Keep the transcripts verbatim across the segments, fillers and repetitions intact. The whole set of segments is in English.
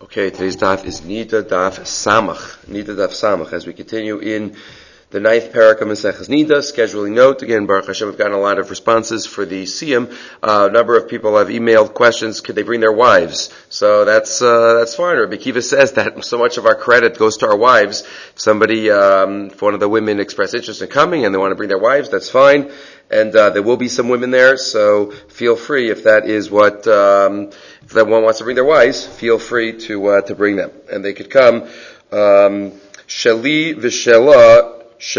Okay, today's daf is Nida Daf Samach. Nida Daf Samach. As we continue in the ninth parak of Maseches Nida, scheduling note. Again, Baruch Hashem, we've gotten a lot of responses for the Siyam. Uh, a number of people have emailed questions, could they bring their wives? So that's, uh, that's fine. Rabbi Kiva says that so much of our credit goes to our wives. If somebody, um, if one of the women express interest in coming and they want to bring their wives, that's fine. And, uh, there will be some women there, so feel free if that is what, um, if that one wants to bring their wives, feel free to, uh, to bring them. And they could come, um, Sheli v'Shela,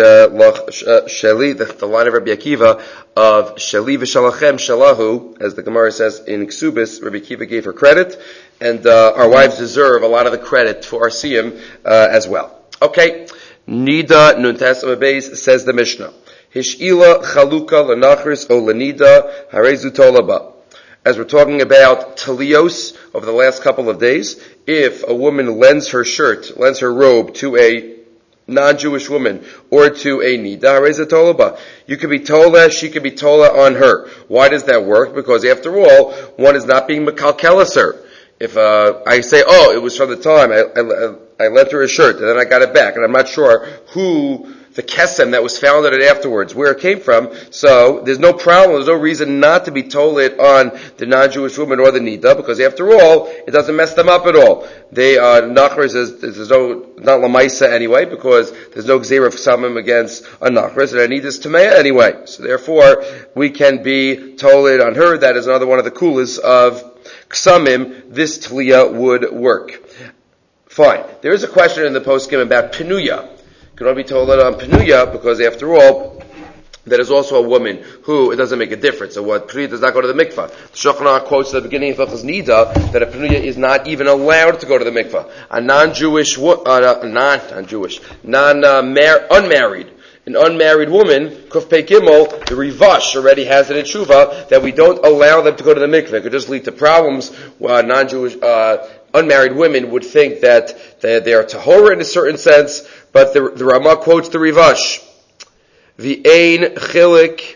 Sheli, the, the line of Rabbi Akiva of Sheli v'Shalachem Shalahu, as the Gemara says in Ksubis, Rabbi Akiva gave her credit, and, uh, our wives deserve a lot of the credit for our Siyam, uh, as well. Okay. Nida Nuntes Ababeis says the Mishnah. Hish'ila chaluka lenachris o lenida harezu tolaba. As we're talking about talios over the last couple of days, if a woman lends her shirt, lends her robe to a non-Jewish woman or to a nida harezu tolaba, you could be tola, she could be tola on her. Why does that work? Because after all, one is not being mekalkelis her. If uh, I say, oh, it was from the time I, I, I lent her a shirt and then I got it back, and I'm not sure who the kesem that was found in it afterwards, where it came from, so there's no problem, there's no reason not to be told it on the non-Jewish woman or the nida, because after all, it doesn't mess them up at all. They are, nachris is, there's no, not lamaisa anyway, because there's no gzeira of samim against a nachris, and a nida is tamea anyway. So therefore, we can be told it on her. That is another one of the coolest of ksamim. This tliya would work. Fine. There is a question in the poskim about penuya. Can only be told that on Penuya, because after all, that is also a woman who, it doesn't make a difference. So what, Penuya does not go to the mikvah. The Shulchan quotes at the beginning of Hilchos Nida that a Penuya is not even allowed to go to the mikvah. A non-Jewish, uh, non, non-Jewish, non, uh, mar- unmarried, an unmarried woman, Kuf Pei Gimel, the Rivash already has it in Shuvah, that we don't allow them to go to the mikvah. It could just lead to problems, uh, non-Jewish, uh, unmarried women would think that they, they are tahora in a certain sense, but the, the Ramah quotes the Rivash. The Ein Chilik,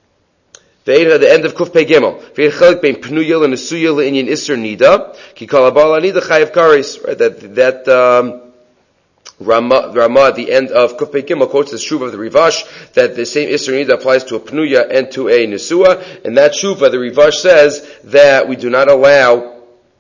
the Ein at the end of Kuf Pei Gimel. V'ein Chilik bein Pnuya l'Nesuya l'Inyan Isser Nida, ki kol habal Nida chayav karis. Right, that, that, um, Ramah, Ramah at the end of Kuf Pei Gimel quotes the Shuvah of the Rivash that the same Isser Nida applies to a Pnuya and to a Nesua. In that Shuvah, the Rivash says that we do not allow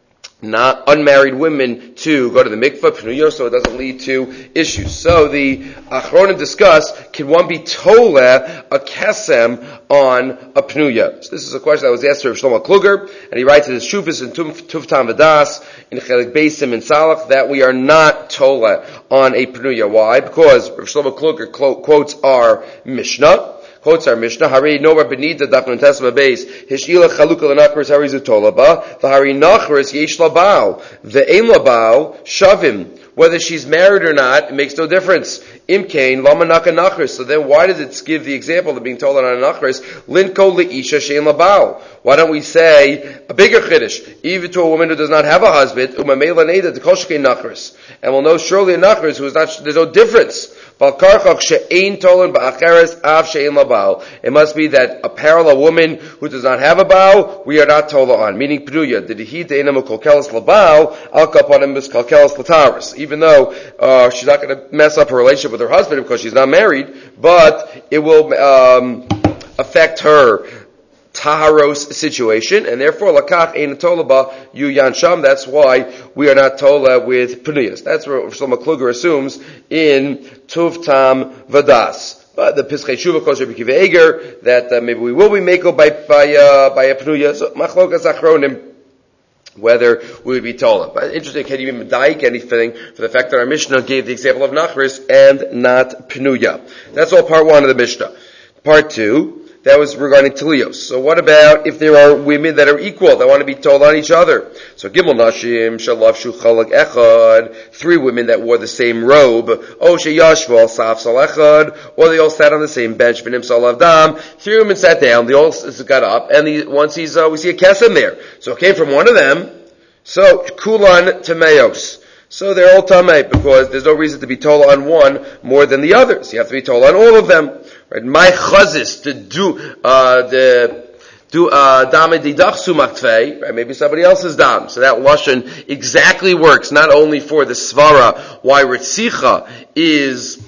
not unmarried women to go to the mikvah, pnuya, so it doesn't lead to issues. So the Achronim discuss, can one be tola a kesem on a pnuya? So this is a question that was asked to Rav Shlomo Kluger, and he writes in his Shufis in Tuv Tam Vadas, in Chelik Beisim in Salach, that we are not tola on a pnuya. Why? Because Rav Shlomo Kluger quotes our Mishnah, quotes our Mishnah, Hari Nora Benida Dafnun Tesma Beis, Hishila Chaluka Lanachris Harizu Tolaba, the Hari Nachris Yesh Labal, the Ein Labal, Shavim. Whether she's married or not, it makes no difference. Imkain, Lama Naka Nachris. So then why does it give the example of being told on a Nachris? Linko Leisha Shein Labal. Why don't we say a bigger Chiddush, even to a woman who does not have a husband, Umamela Neda, the Koshke Nachris. And we'll know surely a Nachris who is not, there's no difference. It must be that a parallel woman who does not have a bow, we are not told on. Meaning Pnuya, even though uh, she's not going to mess up her relationship with her husband because she's not married, but it will um, affect her taharos situation, and therefore lakach ein tolaba yu yansham. That's why we are not tola with pnuyas. That's what Shlomo Kluger assumes in Tuv Tam Vadas. But the Pischei Shuvah calls Rabbi Kiva Eger that uh, maybe we will be meko by by uh, by a pnuya. So machlokas achronim whether we would be tola. But interesting, can you even medayik anything for the fact that our Mishnah gave the example of nachris and not pnuya? That's all part one of the Mishnah. Part two. That was regarding Tilios. So what about if there are women that are equal, that want to be told on each other? So Gimel Nashim, Shalavshu Chalak Echad, three women that wore the same robe, O Sheyashvu Al Saf Sal Echad, or they all sat on the same bench, V'nim Salav Dam, three women sat down, they all got up, and the, once he's, uh, we see a kesem there. So it came from one of them, so Kulan Tameos. So they're all tamei, because there's no reason to be told on one more than the others. You have to be told on all of them. Right? My chazis, to do, uh, the, Do uh, dame didach sumaktfei, right? Maybe somebody else's dam. So that lashon exactly works not only for the svara why ritzicha is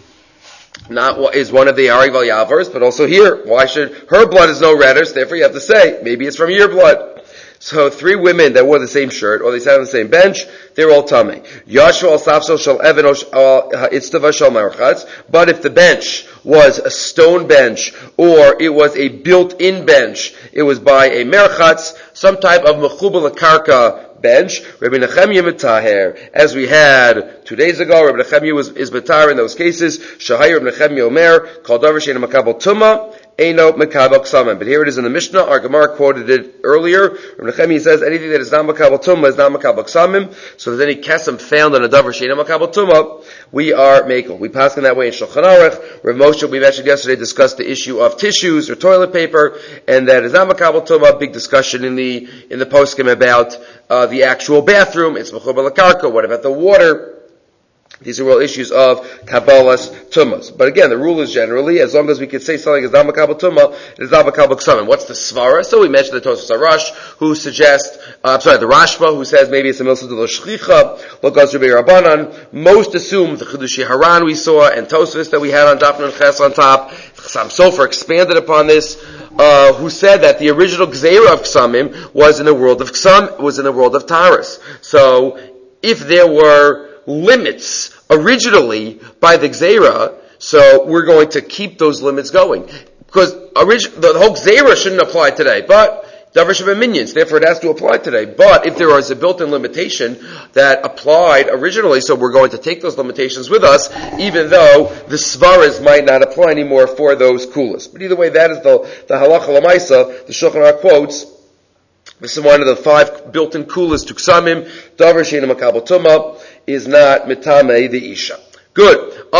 not is one of the Ari Val Yavars, but also here. Why should her blood is no redder? So therefore, you have to say maybe it's from your blood. So three women that wore the same shirt, or they sat on the same bench, they're all tummy. Yashva al safshel shel even itztava shel merchatz. But if the bench was a stone bench, or it was a built-in bench, it was by a merchatz, some type of mechubal karka bench, Rabbi Nechemia Metaher, as we had two days ago, Rabbi Nechemia was, is Metar in those cases, Shahai Rabbi Nechemia Omer, called Davar Sheina Makabel Tuma, Eino Makabel Ksamim. But here it is in the Mishnah, our Gemara quoted it earlier, Rabbi Nechemia says anything that is not Makabel Tuma is not Makabel Ksamim, so that any kesem found on a Davar Sheina Makabel Tuma, we are Mekel. We pass in that way in Shulchan Aruch. Rav Moshe, we mentioned yesterday, discussed the issue of tissues or toilet paper, and that is not Makabel Tuma, big discussion in the, in the poskim about, uh, the actual bathroom. It's Mechubal Karka. What about the water? These are all issues of Kabbalah's Tumas. But again, the rule is generally, as long as we can say something is not Makabel Tumah, it is not Makabel Ksamim. What's the Svara? So we mentioned the Tosfos Harash, who suggests, uh, I'm sorry, the Rashba, who says maybe it's a Milsa de lo Shchicha, Lokaz Rabbi Rabbanan. Most assume the Chidushi Haran we saw, and Tosfos that we had on Daf Nun Ches on top. Chassam Sofer expanded upon this, uh, who said that the original Gzeira of Ksamim was in the world of Ksam, was in the world of Taurus. So, if there were limits originally by the Gzeira, so we're going to keep those limits going. Because orig- the whole Gzeira shouldn't apply today, but Davar Sheva Minions, therefore it has to apply today. But if there is a built-in limitation that applied originally, so we're going to take those limitations with us, even though the Svaras might not apply anymore for those kulas. But either way, that is the, the halacha lamaisa, the Shulchan Aruch quotes. This is one of the five built-in kulas to Ksamim. Davar Sheina Makabel Tumah is not mitame the isha. Good.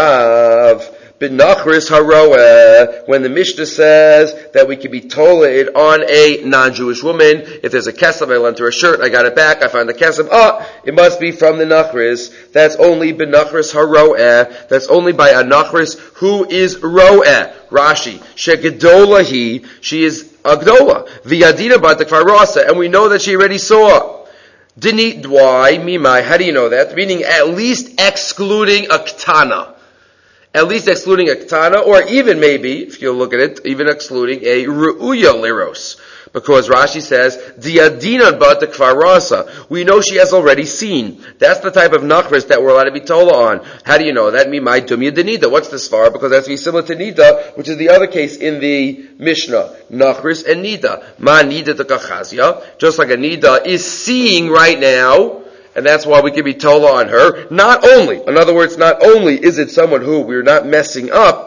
Amarav b'nachris haroeh. When the Mishnah says that we can be toled on a non-Jewish woman, if there's a kesem, I lent her a shirt, I got it back, I find the kesem, ah, it must be from the nachris. That's only b'nachris haroeh. That's only by a nachris who is roeh. Rashi, shegedola he, she is Agdola, v'yadina b'atak farasa, and we know that she already saw. Dini dwai mimai. How do you know that? Meaning at least excluding a ktana, at least excluding a ktana, or even maybe, if you look at it, even excluding a ru'uya liros. Because Rashi says, Diadina b'atak farasa. We know she has already seen. That's the type of nachris that we're allowed to be tola on. How do you know that? Mimai dumya denida. What's the svara? Because that's similar to nida, which is the other case in the Mishnah. Nachris and nida. Ma nida tekachazia. Just like a nida is seeing right now, and that's why we can be tola on her. Not only, in other words, not only is it someone who we're not messing up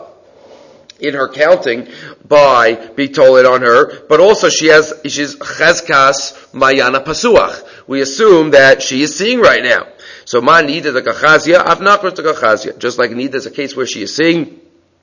in her counting by being told on her, but also she has, she's chezkas mayana pasuach. We assume that she is seeing right now. So ma nida the kachazia, av nachris the kachazia. Just like nida is a case where she is seeing,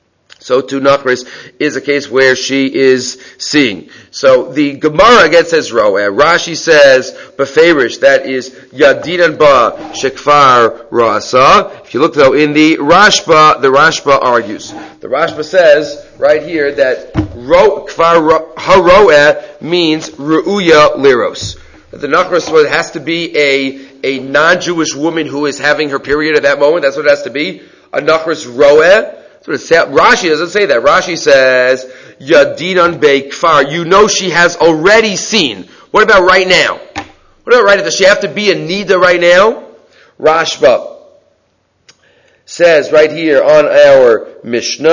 so too nachris is a case where she is seeing. So the Gemara again says roeh. Rashi says beferish, that is yadinan ba shekfar rasa. If you look though in the Rashba, the Rashba argues. The Rashba says right here that ro kfar haroeh means ru'uya liros. The nachris has to be a a non-Jewish woman who is having her period at that moment. That's what it has to be. A nachris roeh. Rashi doesn't say that. Rashi says, Yadinan be kfar. You know she has already seen. What about right now? What about right now? Does she have to be a nida right now? Rashba says right here on our Mishnah,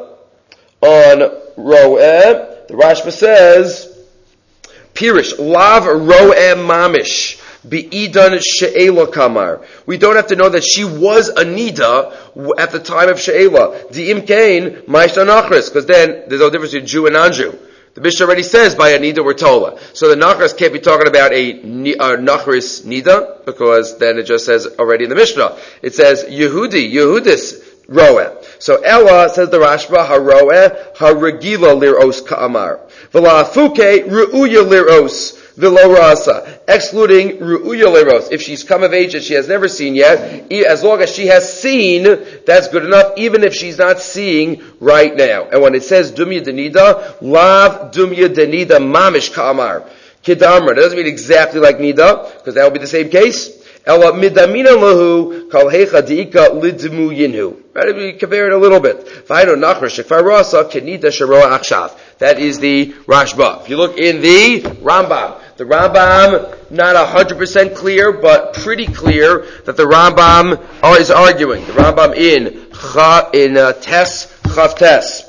on Ro'eh, the Rashba says, Pirish, Lav Ro'eh Mamish. Be'idan she'ela kamar. We don't have to know that she was a nida at the time of she'ela. The imkain ma'ishta nachris, because then there's no difference between Jew and non-Jew. The Mishnah already says by a nida we're tola. So the nachris can't be talking about a, a nachris nida, because then it just says already in the Mishnah. It says Yehudi, Yehudis roeh. So Ella, says the Rashba, haroeh, haragila liros ka'amar. V'la'afuke ru'uya liros. v'lo rasa, excluding ru'uya leros. If she's come of age and she has never seen yet, as long as she has seen, that's good enough, even if she's not seeing right now. And when it says dumya denida, lav dumya denida mamish ka'amar. Kidamra, it doesn't mean exactly like nida, because that would be the same case. Ela midamina lahu kal hecha diika lidmu yinhu. Right, we compare it a little bit. V'ayno nachar shekfar rasa kenida sharoa akshav. That is the Rashba. If you look in the Rambam, the Rambam not a hundred percent clear, but pretty clear that the Rambam is arguing. The Rambam in cha, in uh, Tes Chav Tes.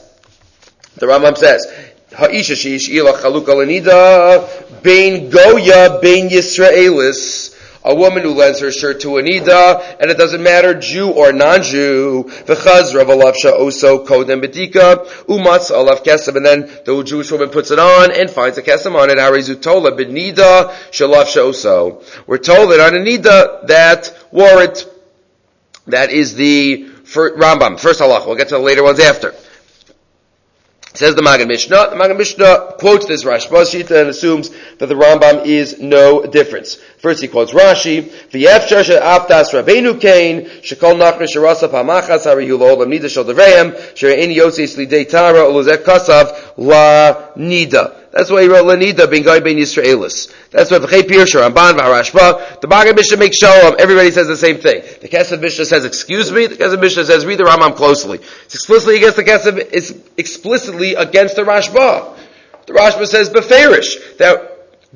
The Rambam says, Ha'isha she'ish ila chaluka lenida bein goya bein Yisraelis. A woman who lends her shirt to a nida, and it doesn't matter Jew or non-Jew. V'chazra v'lavsha oso kodem bedika umatz alav kesem, and then the Jewish woman puts it on and finds a kesem on it. Harizu tola b'nida shalavsha oso. We're told that on a nida that wore it. That is the first Rambam, first halach. We'll get to the later ones after. Says the Magen Mishnah. The Magen Mishnah quotes this Rashba Shita and assumes that the Rambam is no difference. First he quotes Rashi, V'yefshar she'aftas Rabbeinu Kain, she'kol nachri she'rasa pa'machas harihu lo'olam nida shel devreim, she're'en yotzis lidei tara uluzek kasav la nida. That's why he wrote la nida ben gai ben Yisraelis. That's what V'chei Pirsha, Ramban, V'harashba. The Magen Mishnah makes shalom. Everybody says the same thing. The Kesef Mishnah says, excuse me. The Kesef Mishnah says, read the Rambam closely. It's explicitly against the Kesef, it's explicitly against the Rashba. The Rashba says, beferish, that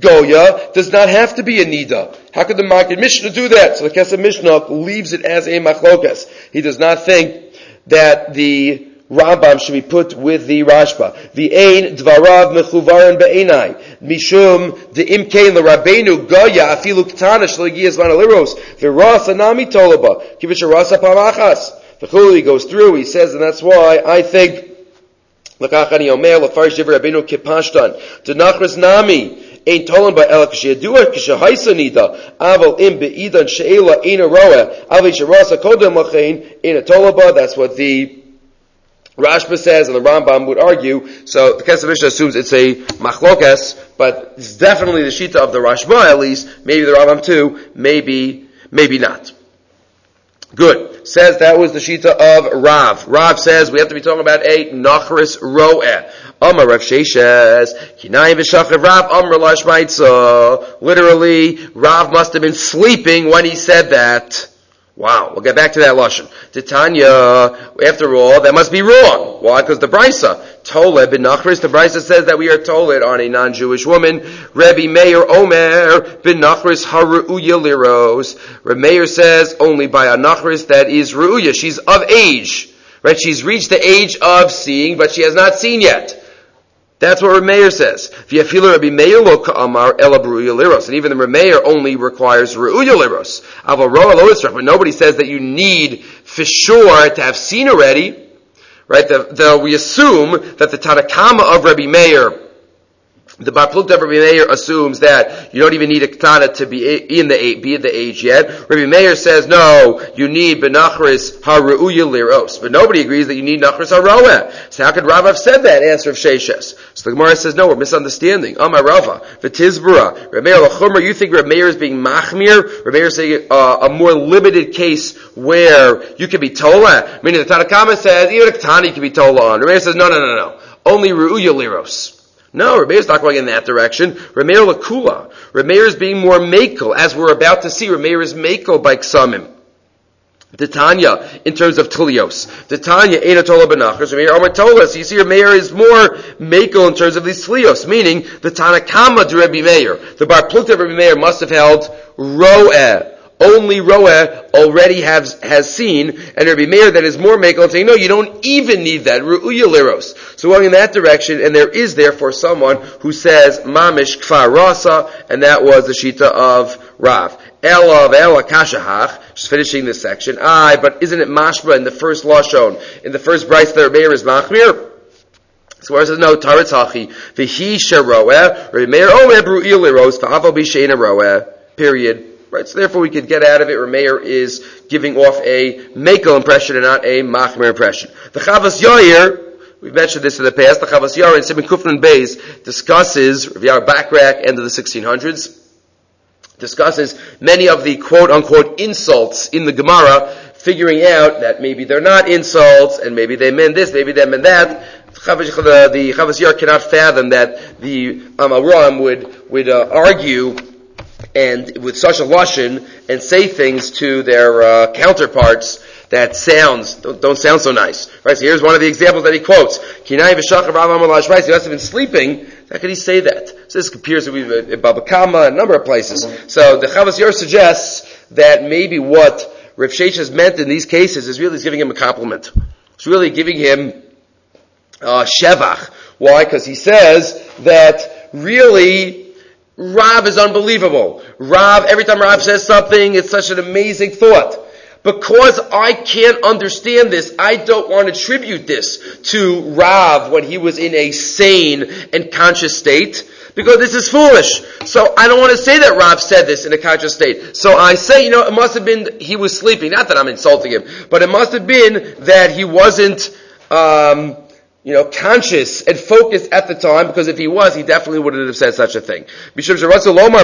Goya does not have to be a nida. How could the Magen Mishnah do that? So the Kesef Mishnah leaves it as a machlokas. He does not think that the Rambam should be put with the Rashba. The ein dvarav mechuvaran be'enai mishum the imkein l'Rabbeinu Goya afilu ktana shlegias vanaliros v'rasa nami tolaba kivish rasa pamachas. The Chuli goes through. He says, and that's why I think l'kachani omer l'farish divrei Rabbeinu kipashtan denachras nami. Ein tolan ba el k'sheyadua k'shehaisa nida aval im be'idan she'ela ein aroa avi sherasa kodem lachein ein a tolaba. That's what the Rashba says, and the Rambam would argue. So the Kesef Mishnah assumes it's a machlokas, but it's definitely the shita of the Rashba at least. Maybe the Rambam too. Maybe, maybe not. Good. Says that was the shita of Rav. Rav says we have to be talking about a nachris ro'eh. Amar Rav Sheshes, Kinayim v'shachav Rav Amar lashmaitza. Literally, Rav must have been sleeping when he said that. Wow, we'll get back to that lashon. Titania, after all, that must be wrong. Why? Because the Brisa, Tole ben Nachris, the Brisa says that we are told on a non-Jewish woman. Rebbe Meir Omer ben Nachris haru'uya liros. Rebbe Meir says only by a Nachris that is ru'uya. She's of age, right? She's reached the age of seeing, but she has not seen yet. That's what Rameir says. V'yafilu Rabbi Meir lo ka'amar ela b'ru'ya liros. And even the Rameir only requires ru'ya liros. Aval ro'a lo yisrach. But nobody says that you need for sure to have seen already. Right? The, the, we assume that the Tanakama of Rabbi Meir, the Bar Plukta of Rabbi Meir assumes that you don't even need a Ketana to be in the be at the age yet. Rabbi Meir says, no, you need Benachris HaRu'uya Liros. But nobody agrees that you need Nachris HaRoeh. So how could Rav have said that? Answer of Sheshes. So the Gemara says, no, we're misunderstanding. Amar Rava, V'tizbura, Rabbi Meir L'chumra, you think Rabbi Meir is being Machmir? Rabbi Meir is saying uh, a more limited case where you can be Tola. Meaning the Tanakama says, even a Ketani can be Tola on. Rabbi Meir says, no, no, no, no. Only Ru'uya Liros. No, Rameir is not going in that direction. Rameir lakula. Rameir is being more makel, as we're about to see. Rameir is makel by ksamim. The Tanya, in terms of tilios. The Tanya, Eina Tola Benachas, Rameir Amar Tola. So you see, Rameir is more makel in terms of these tilios, meaning the Tanakama to Rabbi Meir. The Bar Plukta of Rabbi Meir must have held Ro'eh. Only Ro'eh already has, has seen, and Rabbi Meir that is more makel saying, no, you don't even need that. Ru'uya liros. So going in that direction, and there is therefore someone who says, Mamish Kfar Rasa, and that was the Shita of Rav. Ela ve'ela kashahach, just finishing this section. Aye, but isn't it mashma in the first Lashon, in the first Bryce that Rabbi Meir is machmir? So where it says, no, Taretz Hachi, V'hi sheroeh, Rabbi Meir Omer Ru'uya liros, V'aval b'sheina roeh, period. Right, so therefore we could get out of it. Rameir is giving off a makel impression and not a machmer impression. The Chavas Yair we've mentioned this in the past, the Chavas Yair in Siman Kufnan Beis discusses, Rav Yair Bakrak, end of the sixteen hundreds, discusses many of the quote-unquote insults in the Gemara, figuring out that maybe they're not insults, and maybe they meant this, maybe they meant that. The, the Chavas Yair cannot fathom that the Amoraim would, would uh, argue and with such a lashon and say things to their uh, counterparts that sounds don't, don't sound so nice. Right? So here's one of the examples that he quotes. Kinai v'shachar Rav Amar Lashvais. He must have been sleeping. How could he say that? So this appears to be in Baba Kama, a number of places. So the Chavas Yair suggests that maybe what Rav Sheshes meant in these cases is really giving him a compliment. It's really giving him uh, shevach. Why? Because he says that really Rav is unbelievable. Rav, every time Rav says something, it's such an amazing thought. Because I can't understand this, I don't want to attribute this to Rav when he was in a sane and conscious state, because this is foolish. So I don't want to say that Rav said this in a conscious state. So I say, you know, it must have been he was sleeping. Not that I'm insulting him, but it must have been that he wasn't, um, you know, conscious and focused at the time, because if he was, he definitely wouldn't have said such a thing. Because Rav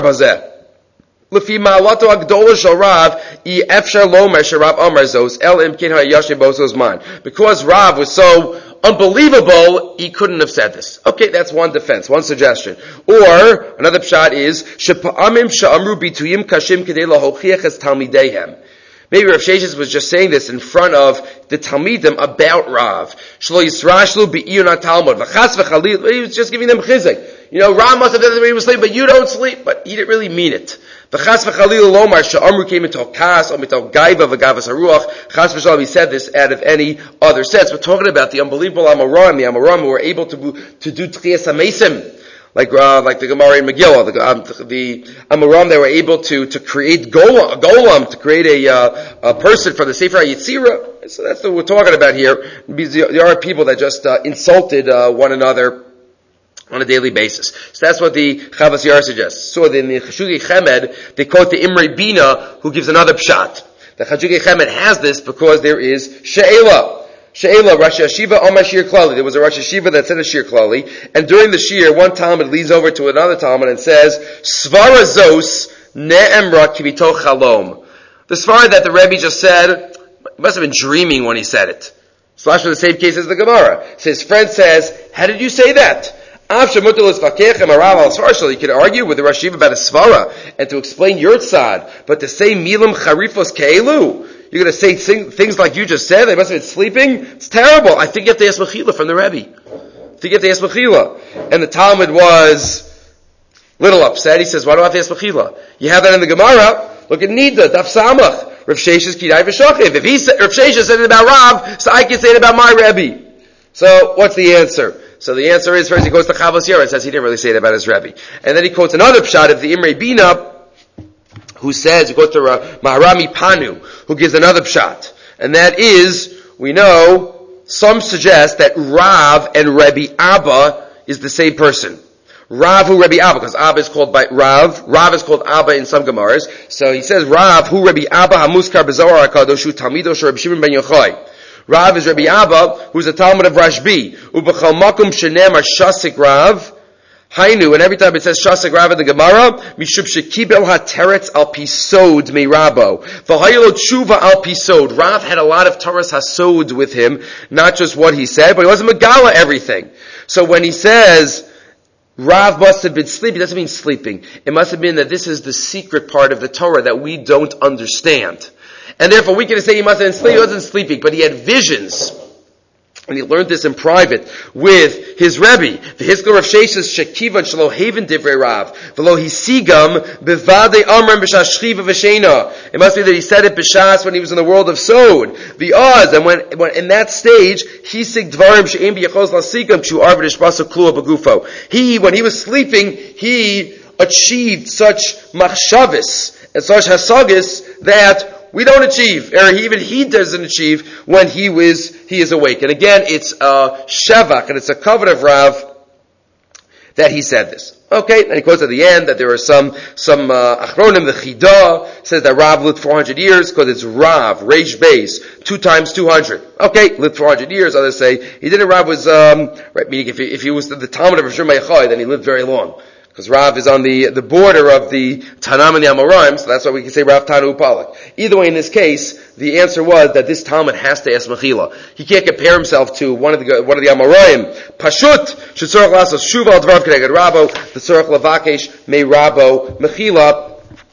was so unbelievable, he couldn't have said this. Okay, that's one defense, one suggestion. Or, another pshat is, maybe Rav Sheshes was just saying this in front of the Talmidim about Rav. Shlo Yisrashlu be'iyun Talmud. V'chas v'chalil. He was just giving them chizek. You know, Rav must have done that when he was sleeping, but you don't sleep. But he didn't really mean it. V'chas v'chalil lomar she'amru came into kas or mito gaiva v'gavas haruach. Chas v'shalom, he said this out of any other sense. We're talking about the unbelievable Amoraim, the Amoraim who were able to to do Tchias HaMesim. Like, uh, like the Gemara in Megillah, the, um, the Amoraim, they were able to, to create golem, a golem, to create a, uh, a person for the Sefer HaYetzirah. So that's what we're talking about here. There are people that just, uh, insulted, uh, one another on a daily basis. So that's what the Chavas Yair suggests. So in the Chashugei Chemed, they quote the Imrei Bina, who gives another pshat. The Chashugei Chemed has this because there is She'ela. She'ela, Rosh Hashiva, Omar Shir Klali. There was a Rosh Hashiva that said a Shir Klali, and during the Shir, one Talmud leans over to another Talmud and says, Svara Zos Ne'emra Kibito Chalom. The Svara that the Rebbe just said, he must have been dreaming when he said it. Slash for the same case as the Gemara. So his friend says, how did you say that? You could argue with the Rosh Hashiva about a Svara, and to explain your tzad, but to say Milam Charifos Ke'elu, you're going to say things like you just said, they must have been sleeping? It's terrible. I think you have to ask Mechila from the Rebbe. I think you have to ask Mechila. And the Talmud was a little upset. He says, why do I have to ask Mechila? You have that in the Gemara. Look at Nida, Daf Samach. Rav Sheshes Kidai V'Shochiv. If he said, Rav Sheshes said it about Rav, so I can say it about my Rebbe. So, what's the answer? So the answer is, first he goes to Chavos Yair and says he didn't really say it about his Rebbe. And then he quotes another pshat of the Imrei Bina, who says, you go to uh, Maharami Panu, who gives another pshat. And that is, we know, some suggest that Rav and Rebbe Abba is the same person. Rav who Rebbe Abba, because Abba is called by Rav. Rav is called Abba in some Gemaras. So he says, Rav who Rebbe Abba hamuskar b'zohar HaKadosh hu talmido shel Rebbe Shimon ben Yochai. Rav is Rebbe Abba, who's a Talmud of Rashbi. Ubechal makom shenem shasik Rav. Hainu, and every time it says Shasik Rav in the Gemara, Mishub shekibel ha-teretz al pisod me Rabo. V'hayelo tshuva al pisod. Rav had a lot of Taras hasod with him, not just what he said, but he wasn't Megala everything. So when he says, Rav must have been sleeping, it doesn't mean sleeping. It must have been that this is the secret part of the Torah that we don't understand. And therefore we can say he must have been sleeping, he wasn't sleeping, but he had visions. And he learned this in private with his Rebbe. V'hiskol Rav Sheshes shekivan shelo haven divrei Rav v'lo hisigam bevadei amram b'shas shchiva v'sheina. It must be that he said it b'shas when he was in the world of Sod. V'oz, and when, when in that stage, hisig dvarim she'im b'yachos lasigam shu arvid ishbasa klua b'gufo. He, when he was sleeping, he achieved such machshavas and such hasagis that we don't achieve, or even he doesn't achieve when he was he is awake. And again, it's a shevach, and it's a covenant of Rav that he said this. Okay, and he quotes at the end that there are some, some, uh, Achronim, the Chidah, says that Rav lived four hundred years, because it's Rav, Reish Beis, two times two hundred. Okay, lived four hundred years, others say he didn't, Rav was, um, right, meaning if he, if he was the, the Talmud of Rosh Hashanah, then he lived very long. Because Rav is on the, the border of the Tanam and the Amoraim, so that's why we can say Rav Tanu Upalak. Either way, in this case, the answer was that this Talmud has to ask Mechila. He can't compare himself to one of the, one of the Amoraim. Pashut, Shetzorach Lasos, Shuval Dvav Keneged Rabo, the Tzorach Lavakesh, Mei Rabo, Mechila,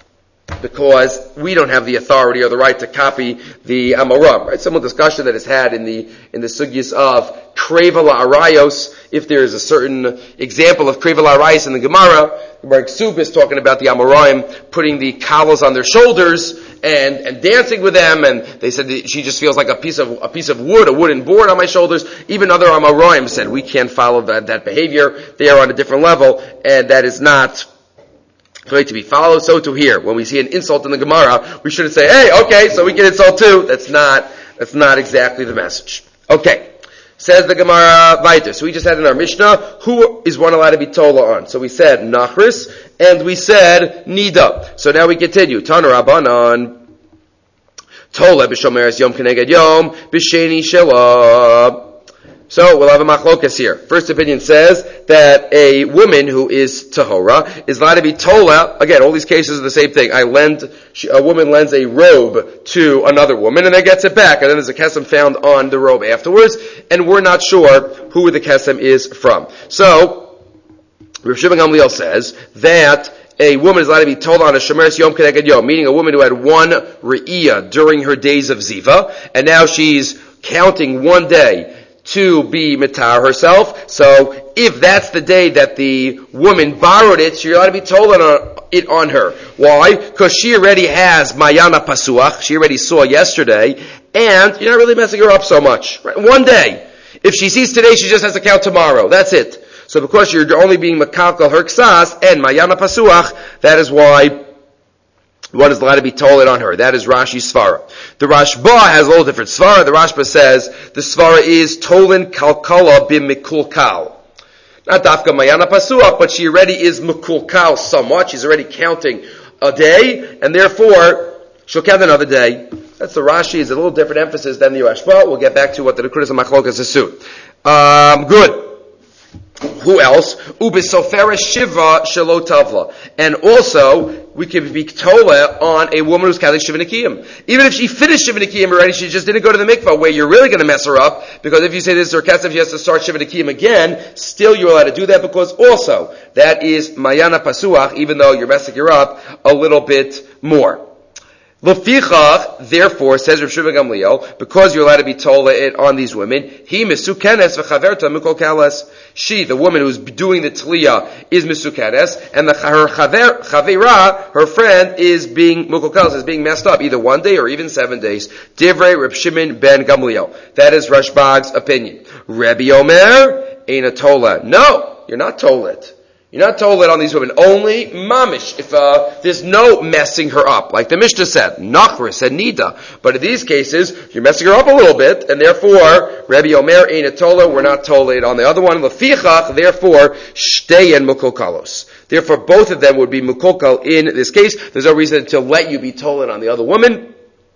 because we don't have the authority or the right to copy the Amoram, right? Some discussion that is had in the, in the sugyas of Kreva La'arayos, if there is a certain example of Kreva La'arayos in the Gemara, where Ksub is talking about the Amoraim putting the collars on their shoulders and, and dancing with them, and they said that she just feels like a piece of, a piece of wood, a wooden board on my shoulders. Even other Amoraim said we can't follow that, that behavior. They are on a different level, and that is not going to be followed. So to here, when we see an insult in the Gemara, we shouldn't say, hey, okay, so we can insult too. That's not, that's not exactly the message. Okay. Says the Gemara weiter. So we just had in our Mishnah, who is one allowed to be Tola on? So we said Nachris, and we said Nida. So now we continue. Tana Rabbanan, Tola b'shomeres Yom Keneged Yom, b'sheni Shelah. So we'll have a machlokas here. First opinion says that a woman who is tahora is allowed to be tola. Again, all these cases are the same thing. I lend, a woman lends a robe to another woman and then gets it back. And then there's a kesem found on the robe afterwards. And we're not sure who the kesem is from. So, Rav Shimon Gamliel says that a woman is allowed to be told on a Shemeres Yom Keneged Yom, meaning a woman who had one Re'iyah during her days of Ziva, and now she's counting one day to be mitar herself. So if that's the day that the woman borrowed it, so you're allowed to be told on it on her. Why? Because she already has Mayana Pasuach, she already saw yesterday, and you're not really messing her up so much. Right? One day. If she sees today, she just has to count tomorrow. That's it. So because you're only being makalkal her ksas and Mayana Pasuach, that is why one is allowed to be told on her. That is Rashi's Svara. The Rashba has a little different Svara. The Rashba says the Svara is Tolin Kalkala b'Mikulkal. Not Dafka Mayana Pasuach, but she already is Mikulkal somewhat. She's already counting a day, and therefore she'll count another day. That's the Rashi. Is a little different emphasis than the Rashba. We'll get back to what the criticism of Machlokas is soon. Um, good. Who else? Ubisofera Shiva Shelo Tavla. And also, we can be tola on a woman who's counting Shiva Nikiyim. Even if she finished Shiva Nikiyim already, she just didn't go to the mikvah, where you're really going to mess her up, because if you say this is her kesef, she has to start Shiva Nikiyim again, still you're allowed to do that, because also, that is Mayana Pasuach, even though you're messing her up a little bit more. L'fichach, therefore, says Rav Shimon Gamliel, because you're allowed to be told it on these women, he misukenes v'chaverta mikolkales. She, the woman who's doing the tliyah, is misukenes, and the her chaver, chavera, her friend, is being mikolkales, is being messed up, either one day or even seven days. Divrei Rav Shimon ben Gamliel. That is Rashbag's opinion. Rabbi Omer, ain't a tola. No, you're not told it. You're not told it on these women. Only mamish. If uh, there's no messing her up, like the Mishnah said, Nachris said Nida. But in these cases, you're messing her up a little bit, and therefore, Rabbi Omer ain't a tola. We're not told it on the other one. Lefichach, therefore, shteyen mukolkalos. Therefore, both of them would be mukolkal in this case. There's no reason to let you be told it on the other woman.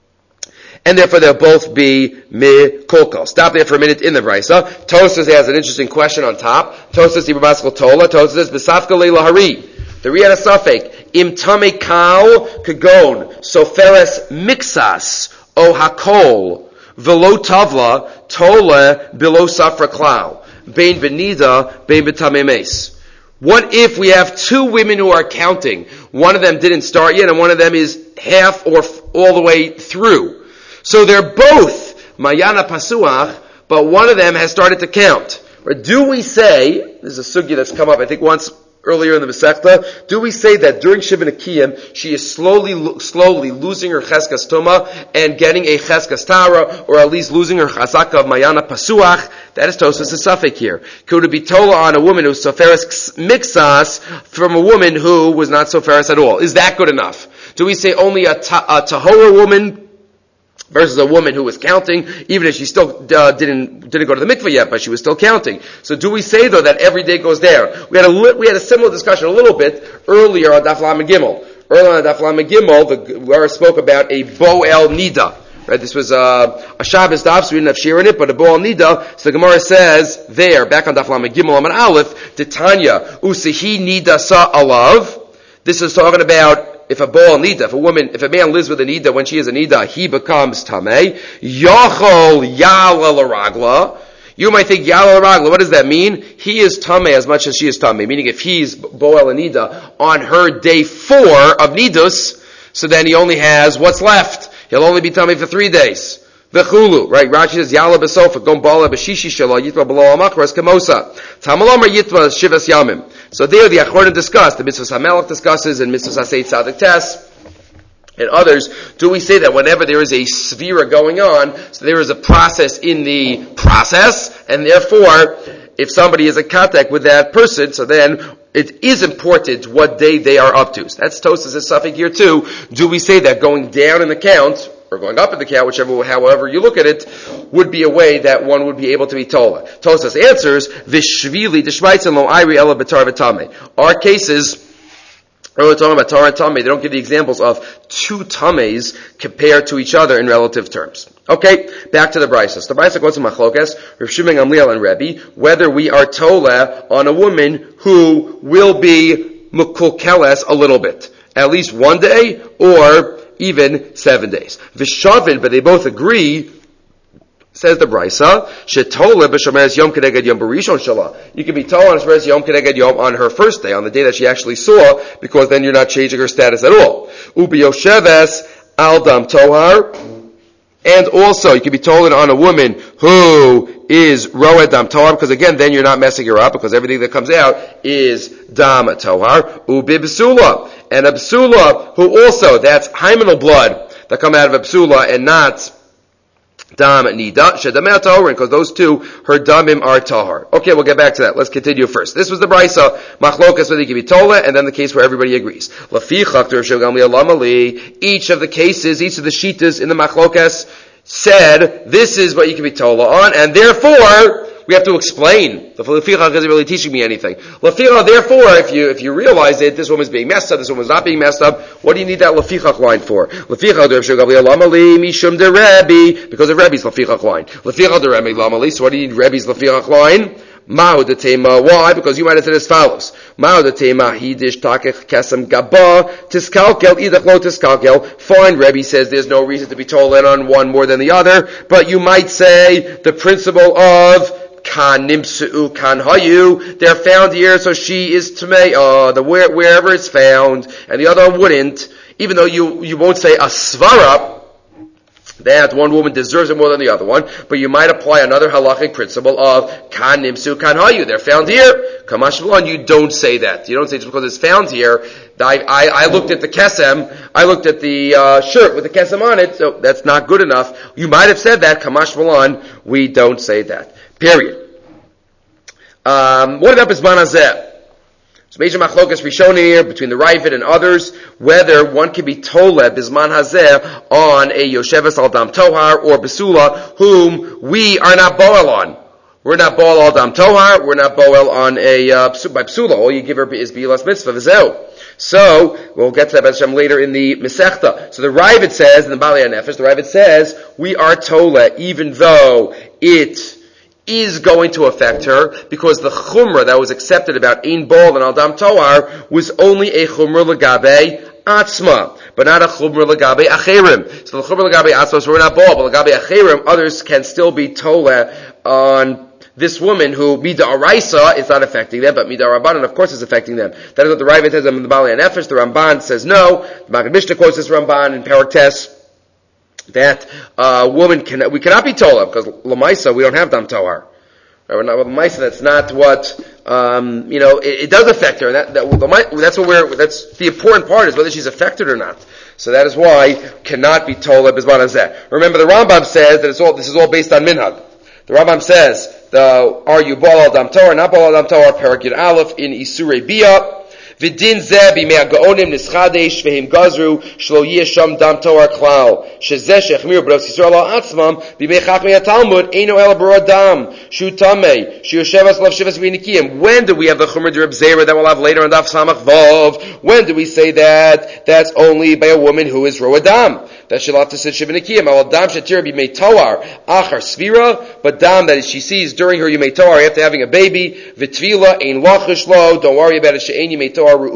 And therefore they'll both be mikolkal. Stop there for a minute in the Brisa. Tosas has an interesting question on top. Tosas Ibabaskal Tola. Tosas says, B'safka leila hari. The Riyad Safek. Im tame kal kagon. Soferes mixas. O hakol. Velo tavla. Tola below safra klau. Bein benida. Bein betame mes. What if we have two women who are counting? One of them didn't start yet, and one of them is half or f- all the way through. So they're both Mayana Pasuach, but one of them has started to count. Or do we say, this is a sugya that's come up, I think once earlier in the Masechta, do we say that during Shiva Nekiyim, she is slowly, slowly losing her Cheskas Tuma and getting a Cheskas Tara, or at least losing her Chazaka of Mayana Pasuach? That is Tosas Safek here. Could it be tola on a woman who's Soferes Mixas from a woman who was not Soferes at all? Is that good enough? Do we say only a, ta- a Tahora woman versus a woman who was counting, even if she still uh, didn't didn't go to the mikveh yet, but she was still counting. So do we say though that every day goes down? We had a li- we had a similar discussion a little bit earlier on Daf Lamed Gimel. Earlier on Daf Lamed Gimel, the Gemara spoke about a Boel Nida. Right, this was uh, a Shabbos daf, so we didn't have shir in it, but a Boel Nida. So the Gemara says there, back on Daf Lamed Gimel Amud Aleph, Titania Usihi Nida Sa Alav. This is talking about if a Boel Nida, if a woman, if a man lives with a Nida, when she is a Nida, he becomes Tameh. Yachol Yala Laragla. You might think Yala Laragla, what does that mean? He is Tameh as much as she is Tameh. Meaning if he's Boel Nida on her day four of Nidus, so then he only has what's left. He'll only be Tameh for three days. V'chulu, right? Rashi says, Yala b'sofa, gom bala b'shishi shelo, yitva below al-machras kemosa. Tamalomar yitva shivas yamim. So there the Achronim discuss, the Mitzvah HaMelech discusses, and Mitzvah HaSei Tzadik Tes, and others, do we say that whenever there is a svira going on, so there is a process in the process, and therefore, if somebody is in contact with that person, so then it is important what day they are up to. So that's Tosas' suffix here too. Do we say that going down in the count, or going up in the count, whichever, however you look at it, would be a way that one would be able to be tola? Tosas answers, Vishvili deshmaitzen lo ayri ela betar v'tameh. Our cases, when we're talking about Torah and Tameh, they don't give the examples of two Tameis compared to each other in relative terms. Okay, back to the Brisa. The Brisa goes to Machlokes, Rav Shimon Gamliel and Rebbe, whether we are Tola on a woman who will be Mekulkeles a little bit. At least one day, or even seven days. Vishavin, but they both agree, says the Brisa, Shetola b'shomeres Yom Kedeged Yom Barishon Shala. You can be told on Shomeres Yom Kedeged Yom on her first day, on the day that she actually saw, because then you're not changing her status at all. Ubi Yosheves Al Dam Tohar. And also, you can be told on a woman who is Roed Dam Tohar, because again, then you're not messing her up, because everything that comes out is Dam Tohar. Ubi B'sula. And a B'sula, who also, that's hymenal blood that come out of a B'sula and not Dam Nida, Shedameh Tahor, because those two, her Damim are Tahar. Okay, we'll get back to that. Let's continue first. This was the Brisa, Machlokas, whether you can be Tola, and then the case where everybody agrees. Lafichach, each of the cases, each of the Shitas in the Machlokas said, this is what you can be Tola on, and therefore, we have to explain. The Lafichach isn't really teaching me anything. Lafichach, therefore, if you if you realize it, this woman's being messed up, this woman's not being messed up, what do you need that Lafichach line for? Lafichach mishum de Rebbe, because of Rebbe's Lafichach line. Lafichach de Rebbe lamali, so what do you need Rebbe's Lafichach line? Ma'u de tema, why? Because you might have said as follows. Ma'u de tema, hidish takech kesem gaba, tiskalkel, idach lo tiskalkel. Fine, Rebbe says there's no reason to be told in on one more than the other, but you might say the principle of Kan nimsu kan hayu. They're found here, so she is tamei. Uh, the where, wherever it's found, and the other one wouldn't. Even though you you won't say a svara that one woman deserves it more than the other one, but you might apply another halachic principle of kan nimsu kan hayu. They're found here. Kamash v'lon. You don't say that. You don't say just because it's found here. I, I, I looked at the kesem. I looked at the uh, shirt with the kesem on it. So that's not good enough. You might have said that. Kamash v'lon. We don't say that. Period. Um, what about Bisman Hazeh? So major machlokas Rishoni here between the Ravid and others, whether one can be Tole Bisman Hazeh on a Yosheves Al Dam Tohar or Besula, whom we are not Boel on. We're not Boel Al Dam Tohar, we're not Boel on a, uh, by Besula. All you give her is Bilas Mitzvah, V'zeu. So, we'll get to that Hashem later in the Masechta. So the Ravid says, in the Bali HaNefesh, the Ravid says, we are Tole, even though it is going to affect her, because the chumrah that was accepted about Ein Bol and Al Dam Tohar was only a chumrah legabe atzma, but not a chumrah legabe acherim. So the chumrah legabe atzma, so we're not Bol, but legabe acherim, others can still be Tole on this woman who Mida Araisa is not affecting them, but Mida Rabbanan, of course, is affecting them. That is what the Ravid says in the Bali HaNefesh. The Ramban says no. The Maggid Mishnah quotes this Ramban in Parak Tes, that uh, woman can we cannot be Tola, because Lamaisa, we don't have Dam Tohar. Right, we're not Lamaisa, that's not what, um, you know, it, it does affect her, and that, that, that's what we're, that's the important part, is whether she's affected or not. So that is why cannot be Tola Bizman Hazeh. Remember, the Rambam says that it's all, this is all based on Minhag. The Rambam says, the, are you Baal Al Dam Tohar, not Baal Al Dam Tohar, Parak Yud Aleph in Isurei Bia, V'din zeh b'mei ha'gaonim nischadesh v'him gazru shlo yeh sham dam toar klal. Shezeh shechmir b'ros Yisrael al atzmam b'mei chachmei ha'talmud eino el barod dam. Shu tamei. Shu yoshevas lav shivas v'inikim. When do we have the chumrah d'Reb Zera that we'll have later on Daf Samach Vav? When do we say that? That's only by a woman who is ro adam. That she'll have to sit shiva nikiyim. Al dam shetir b'mei toar achar svira. But dam that she sees during her yemei toar after having a baby. V'tvila ein lachish lo. Don't worry about it. She'ein yemei toar. So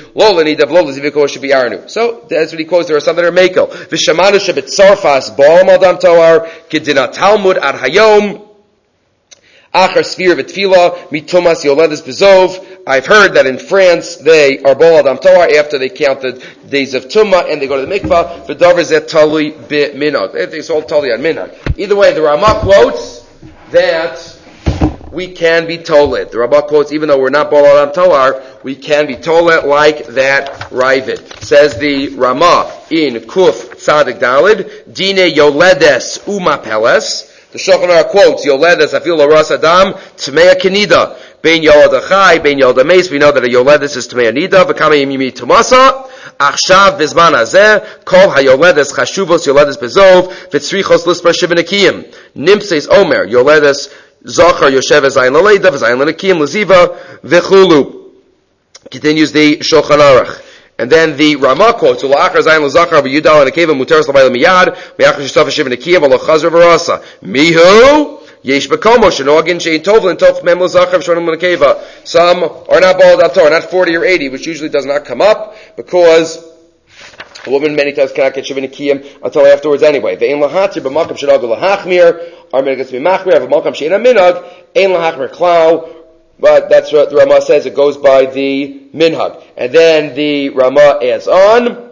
that's what he quotes. There are some that are mekel. V'shamanu shebetzarfas ba'al madam toar kedina Talmud ad hayom achar svir v'tfila mitumas yoledes bezov. I've heard that in France they are ba'al adam toar after they count the days of tumah and they go to the mikvah. V'davar zeh talui b'minhag. It's all totally on minhag. Either way, the Ramah quotes that we can be tolet. The Rabbah quotes, even though we're not Ba'al Adam Toar, we can be tolet like that Ravid. Says the Ramah in Kuf Tzadik Dalid, Dine Yoledes Uma Peles. The Shulchan Aruch quotes, Yoledes Afil Laras Adam, Tmea Kenida. Bein Yolad Achai, Bein Yolad Ames, we know that a Yoledes is Tmea Nida, V'kama Yimimi Tumasa. Achshav Bizman Hazeh, Kol HaYoledes Chashuvos Yoledes Bezov, V'tzrichos Lispar Shivanakiyim. Nimses Omer, Yoledes Zachar Yoshev Zayin Laleida, Zayin Lanakim, Laziva, Vechulu. Continues the Shulchan Aruch. And then the Ramah quotes, Ula'achar Zayin Lazachar, V'yudal Anakeva, Muteris Labayla Miyad, Me'achar Shistaf Hashiv Nakiyav, Alachazar Varasa. Mihu, Yesh Bakomo, Shanogin, Shein Tovlin, Tof Mem Lazachar, Shonim Nakeva. Some are not bald out not forty or eighty, which usually does not come up, because a woman many times cannot get Shiva Nikiyim until afterwards anyway. Ve'en lahatir b'makam shenagu lahachmir. Our minhag gets to be machmir. Have a makam she'ena minhag. Ein lahachmir klau. But that's what the Ramah says. It goes by the minhag. And then the Ramah adds on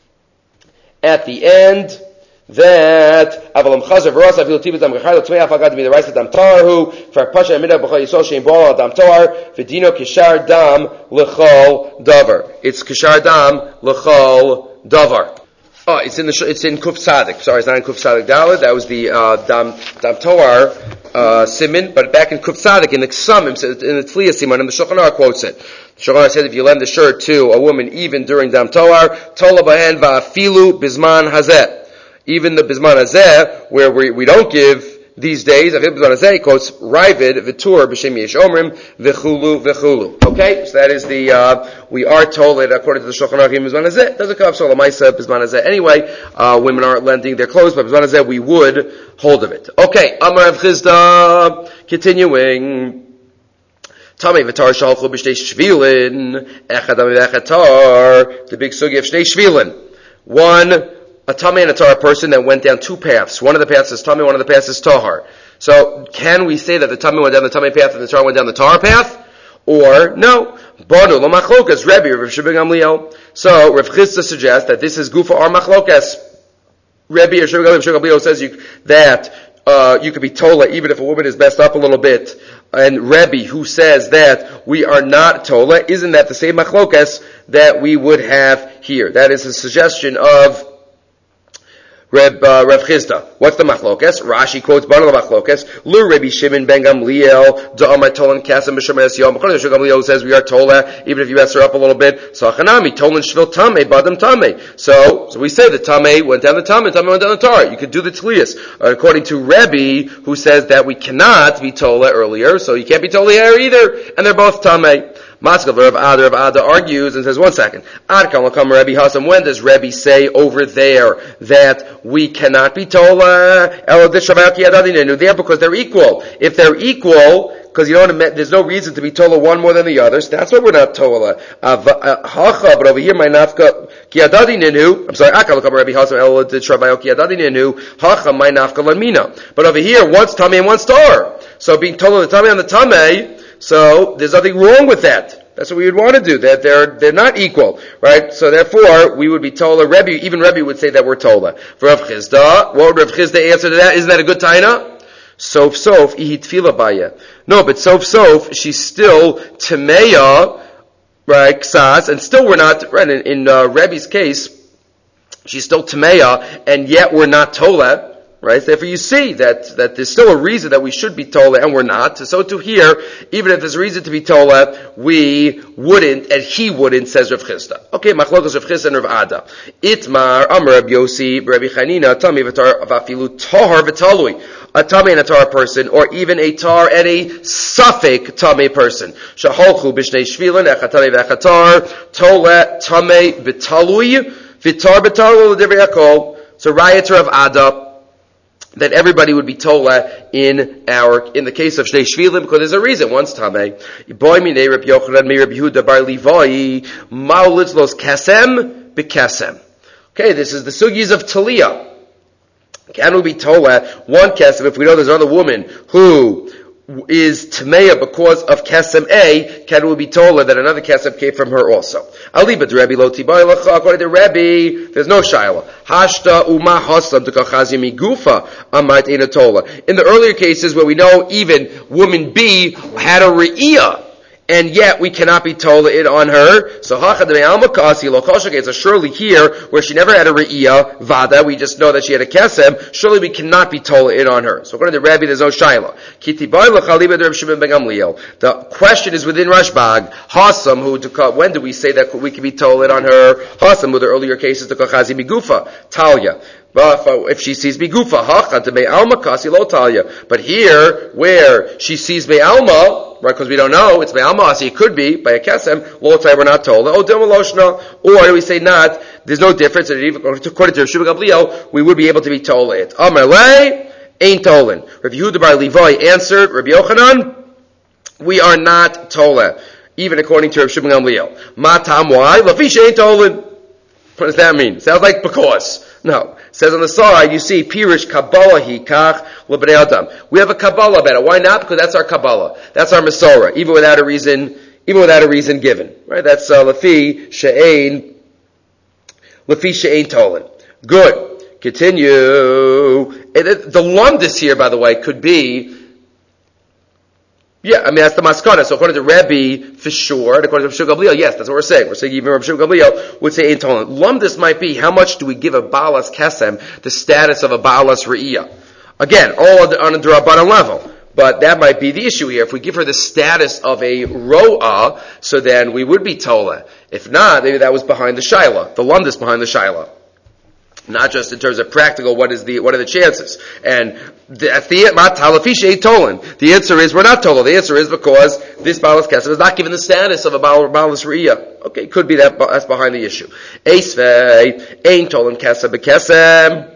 at the end that avalam chazer v'ras avil tibet am gechayl tmei afagad mi the rice dam tarhu for pasha minhag b'chol yisol shein b'al dam tar v'dino kishar dam l'chol davar. It's kishar dam l'chol davar. Oh, it's in the it's in Kuf Tzadik. Sorry, it's not in Kuf Tzadik Daled. That was the uh, Dam Dam Toar uh, Simin. But back in Kuf Tzadik in the Ksamim, in the Tzliya Siman, and the Shulchan Aruch quotes it. The Shulchan Aruch said if you lend the shirt to a woman even during Dam Toar, Tola Bahen Va'afilu Bizman Hazeh. Even the Bizman Hazeh, where we we don't give these days, Avil Bizman Hazeh quotes Ravid V'tur B'Shem Yesh Omrim V'chulu V'chulu. Okay, so that is the uh, we are told that according to the Shulchan Aruch Bizman Hazeh doesn't come up so Lamaisa Bizman Hazeh anyway. Uh, women aren't lending their clothes, but Bizman Hazeh we would hold of it. Okay, Amar Rav Chizda, continuing. Tamei v'tar shalchu b'shtei shvilin echad amei v'echatar. The big sugi of shtei shvilin. One. A Tamei and a Tahar person that went down two paths. One of the paths is Tamei, one of the paths is Tahar. So, can we say that the Tamei went down the Tamei path and the Tahar went down the Tahar path? Or, no. Banu lo machlokas, Rebbe, Rav Shimon Gamliel. So, Rav Chizda suggests that this is Gufa or machlokas. Rebbe or Shimon Gamliel says you, that uh, you could be Tola even if a woman is messed up a little bit. And Rebbe, who says that we are not Tola, isn't that the same machlokas that we would have here? That is a suggestion of Reb, uh, Rav Chizda. What's the machlokas? Rashi quotes Banu machlokas. Lu Rabbi Shimon ben Gamliel da'amar tolan kasem b'shemes yom. According to Gamliel says we are tola even if you mess her up a little bit. So Chanami tolan shvil tamei badam tamei. So so we say the tamei went down the tamei, tamei went down the tar. You could do the tzlias. Uh, according to Rebbe, who says that we cannot be tola earlier, so you can't be tola here either, and they're both tamei. Maskav Rav Ada, Rav Ada argues and says, one second. Ad kam lakam Rebbe Hasam. When does Rebbe say over there that we cannot be tola? There, because they're equal. If they're equal, because you know there's no reason to be tola one more than the others. That's why we're not tola. Hacha, but over here my nafka kiyadadininu. I'm sorry. Akal lakam Rebbe Hasam el d'shravayo kiyadadininu. Hacha my nafka lanmina. But over here, one's tamei and one's tar. So being tola the tamei on the tamei. So there's nothing wrong with that. That's what we would want to do. That they're they're not equal, right? So therefore, we would be tola. Rebbe, even Rebbe would say that we're tola. For Rav Chizda, what would Rav Chizda answer to that? Isn't that a good taina? Sof sof ihit tefila baya. No, but sof sof she's still temeya, right? Ksas, and still we're not. Right in, in uh, Rebbe's case, she's still temeya, and yet we're not tola. Right? Therefore you see that, that there's still a reason that we should be Tola and we're not. So too here, even if there's a reason to be Tola, we wouldn't, and he wouldn't, says Rav Chisda. Okay, Machlokas Rav Chisda and Rav Ada. Itmar, Amar Rav Yossi, Rabbi Chanina, Tami v'tar vafilu Tahar v'talui. A Tami and a Tar person, or even a Tar and a Safek Tami person. Shaholchu b'shnei shvilin, echatami v'echatar, Tola Tami v'talui, v'tar v'talui l'divrei hakol. So Rayat Rav Ada, that everybody would be tola in our, in the case of Shnei Shvilim, because there's a reason. Once Tameh, Boy Minei Reb Yochanan, Mi Reb Yehuda Bar Livai, Maulitz Los Kasem B'Kasem. Okay, this is the sugis of Taliyah. Can we be tola one Kasem if we know there's another woman who is Tameya because of Kesem A, can we be told that another Kesem came from her also? Alibad Rebbe lo tibaylacha, according to Rebbe, there's no Shaila. Hashta uma haslam to kachazi migufa amat enatola. In the earlier cases where we know even woman B had a re'iyah, and yet we cannot be told it on her. So so surely here, where she never had a re'iyah, vada, we just know that she had a kesem, surely we cannot be told it on her. So according to Rabbi, there's no shaila. The question is within Rashbag, Hasam, who, when do we say that we can be told it on her? Hasam, with the earlier cases, to kachazi migufa, Talia. If she sees migufa, hacha to me'alma kasi lo Talia. But here, where she sees me'alma, right, because we don't know, it's me'alma, so it could be, by a kesem, lo Talia, we're not told. Oh, demoloshna, or do we say not, there's no difference, and even according to Rav Shimon Gamliel, we would be able to be told it. Amar le, ain't tolen. Rav Yehuda bar Levi answered, Rabbi Yochanan, we are not tola, even according to Rav Shimon Gamliel. Ma tam why? Lafisha ain't tolen. What does that mean? Sounds like because. No. It says on the side, you see, Pirish Kabbalah Hikach L'Bnei Adam. We have a Kabbalah about it. Why not? Because that's our Kabbalah. That's our Masorah. Even without a reason, even without a reason given. Right? That's uh, Lafi She'ain, Lafi She'ain Tolan. Good. Continue. It, it, the lumdus here, by the way, could be, yeah, I mean, that's the maskana. So according to Rebbe, for sure, and according to Rav Shimon Gamliel, yes, that's what we're saying. We're saying even Rav Shimon Gamliel would say intolerant. Lumdus might be, how much do we give a balas kesem the status of a balas re'iyah? Again, all on, the, on a D'Rabbanan level. But that might be the issue here. If we give her the status of a ro'ah, so then we would be tola. If not, maybe that was behind the shaila. The lumdus behind the shaila. Not just in terms of practical, what is the, what are the chances? And the, the, the answer is, we're not told. The answer is because this balas kesem is not given the status of a balas re'iyah. Okay, could be that, that's behind the issue. Eisvei, ain't told kesem bekesem.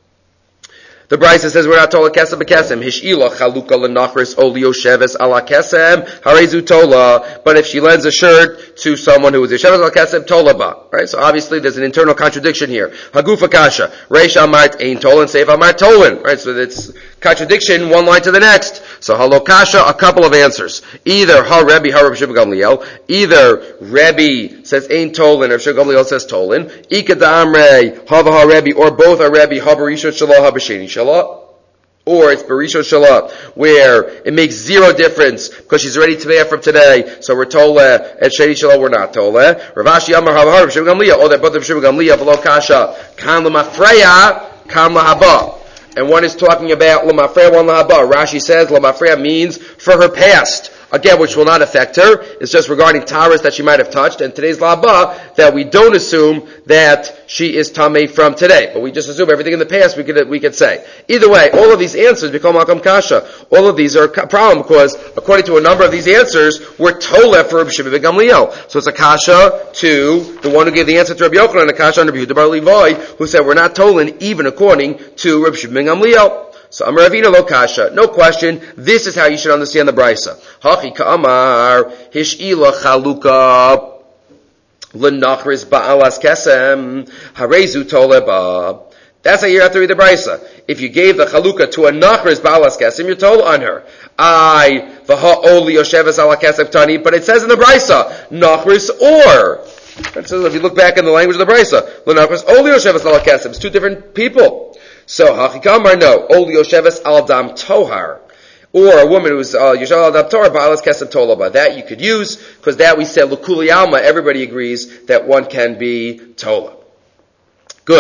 The Brisa says we're not told kesem bekesem. Hishila chaluka lenachris oli yosheves ala kesem harezu tola. But if she lends a shirt to someone who is yosheves ala kesem tola ba, right? So obviously there's an internal contradiction here. Hagufa kasha reish amart ein tolan seif amart tolan, right? So it's contradiction one line to the next. So halokasha, a couple of answers. Either ha Rebbe ha Rav Shimon Gamliel. Either Rebbe says ein tolan, or Rav Shimon Gamliel says tolan. Ika da'amrei hava ha Rebbe, or both are Rebbe ha b'rishon shalah ha b'sheni shalah. Or it's Barishon Shalah, where it makes zero difference, because she's already Tameya from today, so we're told, at Sheni Shalah we're not told. Ravashi Amar Havahar, Rav Shimon Gamliel, or they're both Rav Shimon Gamliel, V'lo Kasha, Kan L'Mafreya, Kan L'Haba. And one is talking about L'Mafreya, one L'Haba. Rashi says L'Mafreya means for her past. Again, which will not affect her. It's just regarding Taras that she might have touched. And today's Laba, that we don't assume that she is Tameh from today. But we just assume everything in the past we could, we could say. Either way, all of these answers become Makam Kasha. All of these are a problem because, according to a number of these answers, we're Toleh for Rabbi Shimon ben Gamliel. So it's a Kasha to the one who gave the answer to Rabbi Yochanan, and a Kasha on Rabbi Yehuda bar Levi, who said we're not Toleh even according to Rabbi Shimon ben Gamliel. So Amar Ravina lo kasha, no question. This is how you should understand the brisa. Hachi ka'amar hish'ila chaluka lenachris ba'alas kesem harezu toleba. That's how you have to read the brisa. If you gave the chaluka to a nachris ba'alas kesem, you're told on her. I v'ha oli yosheves ala kesem tani, but it says in the brisa nachris or. It says if you look back in the language of the brisa, lenachris oli yosheves ala kesem. It's two different people. So, hachikamar, no. Ol yosheves al dam tohar. Or a woman who's, uh, yosheves al dam tohar, ba'alas kesem tolaba. That you could use, because that we said, l'kuli alma, everybody agrees that one can be tola. Good.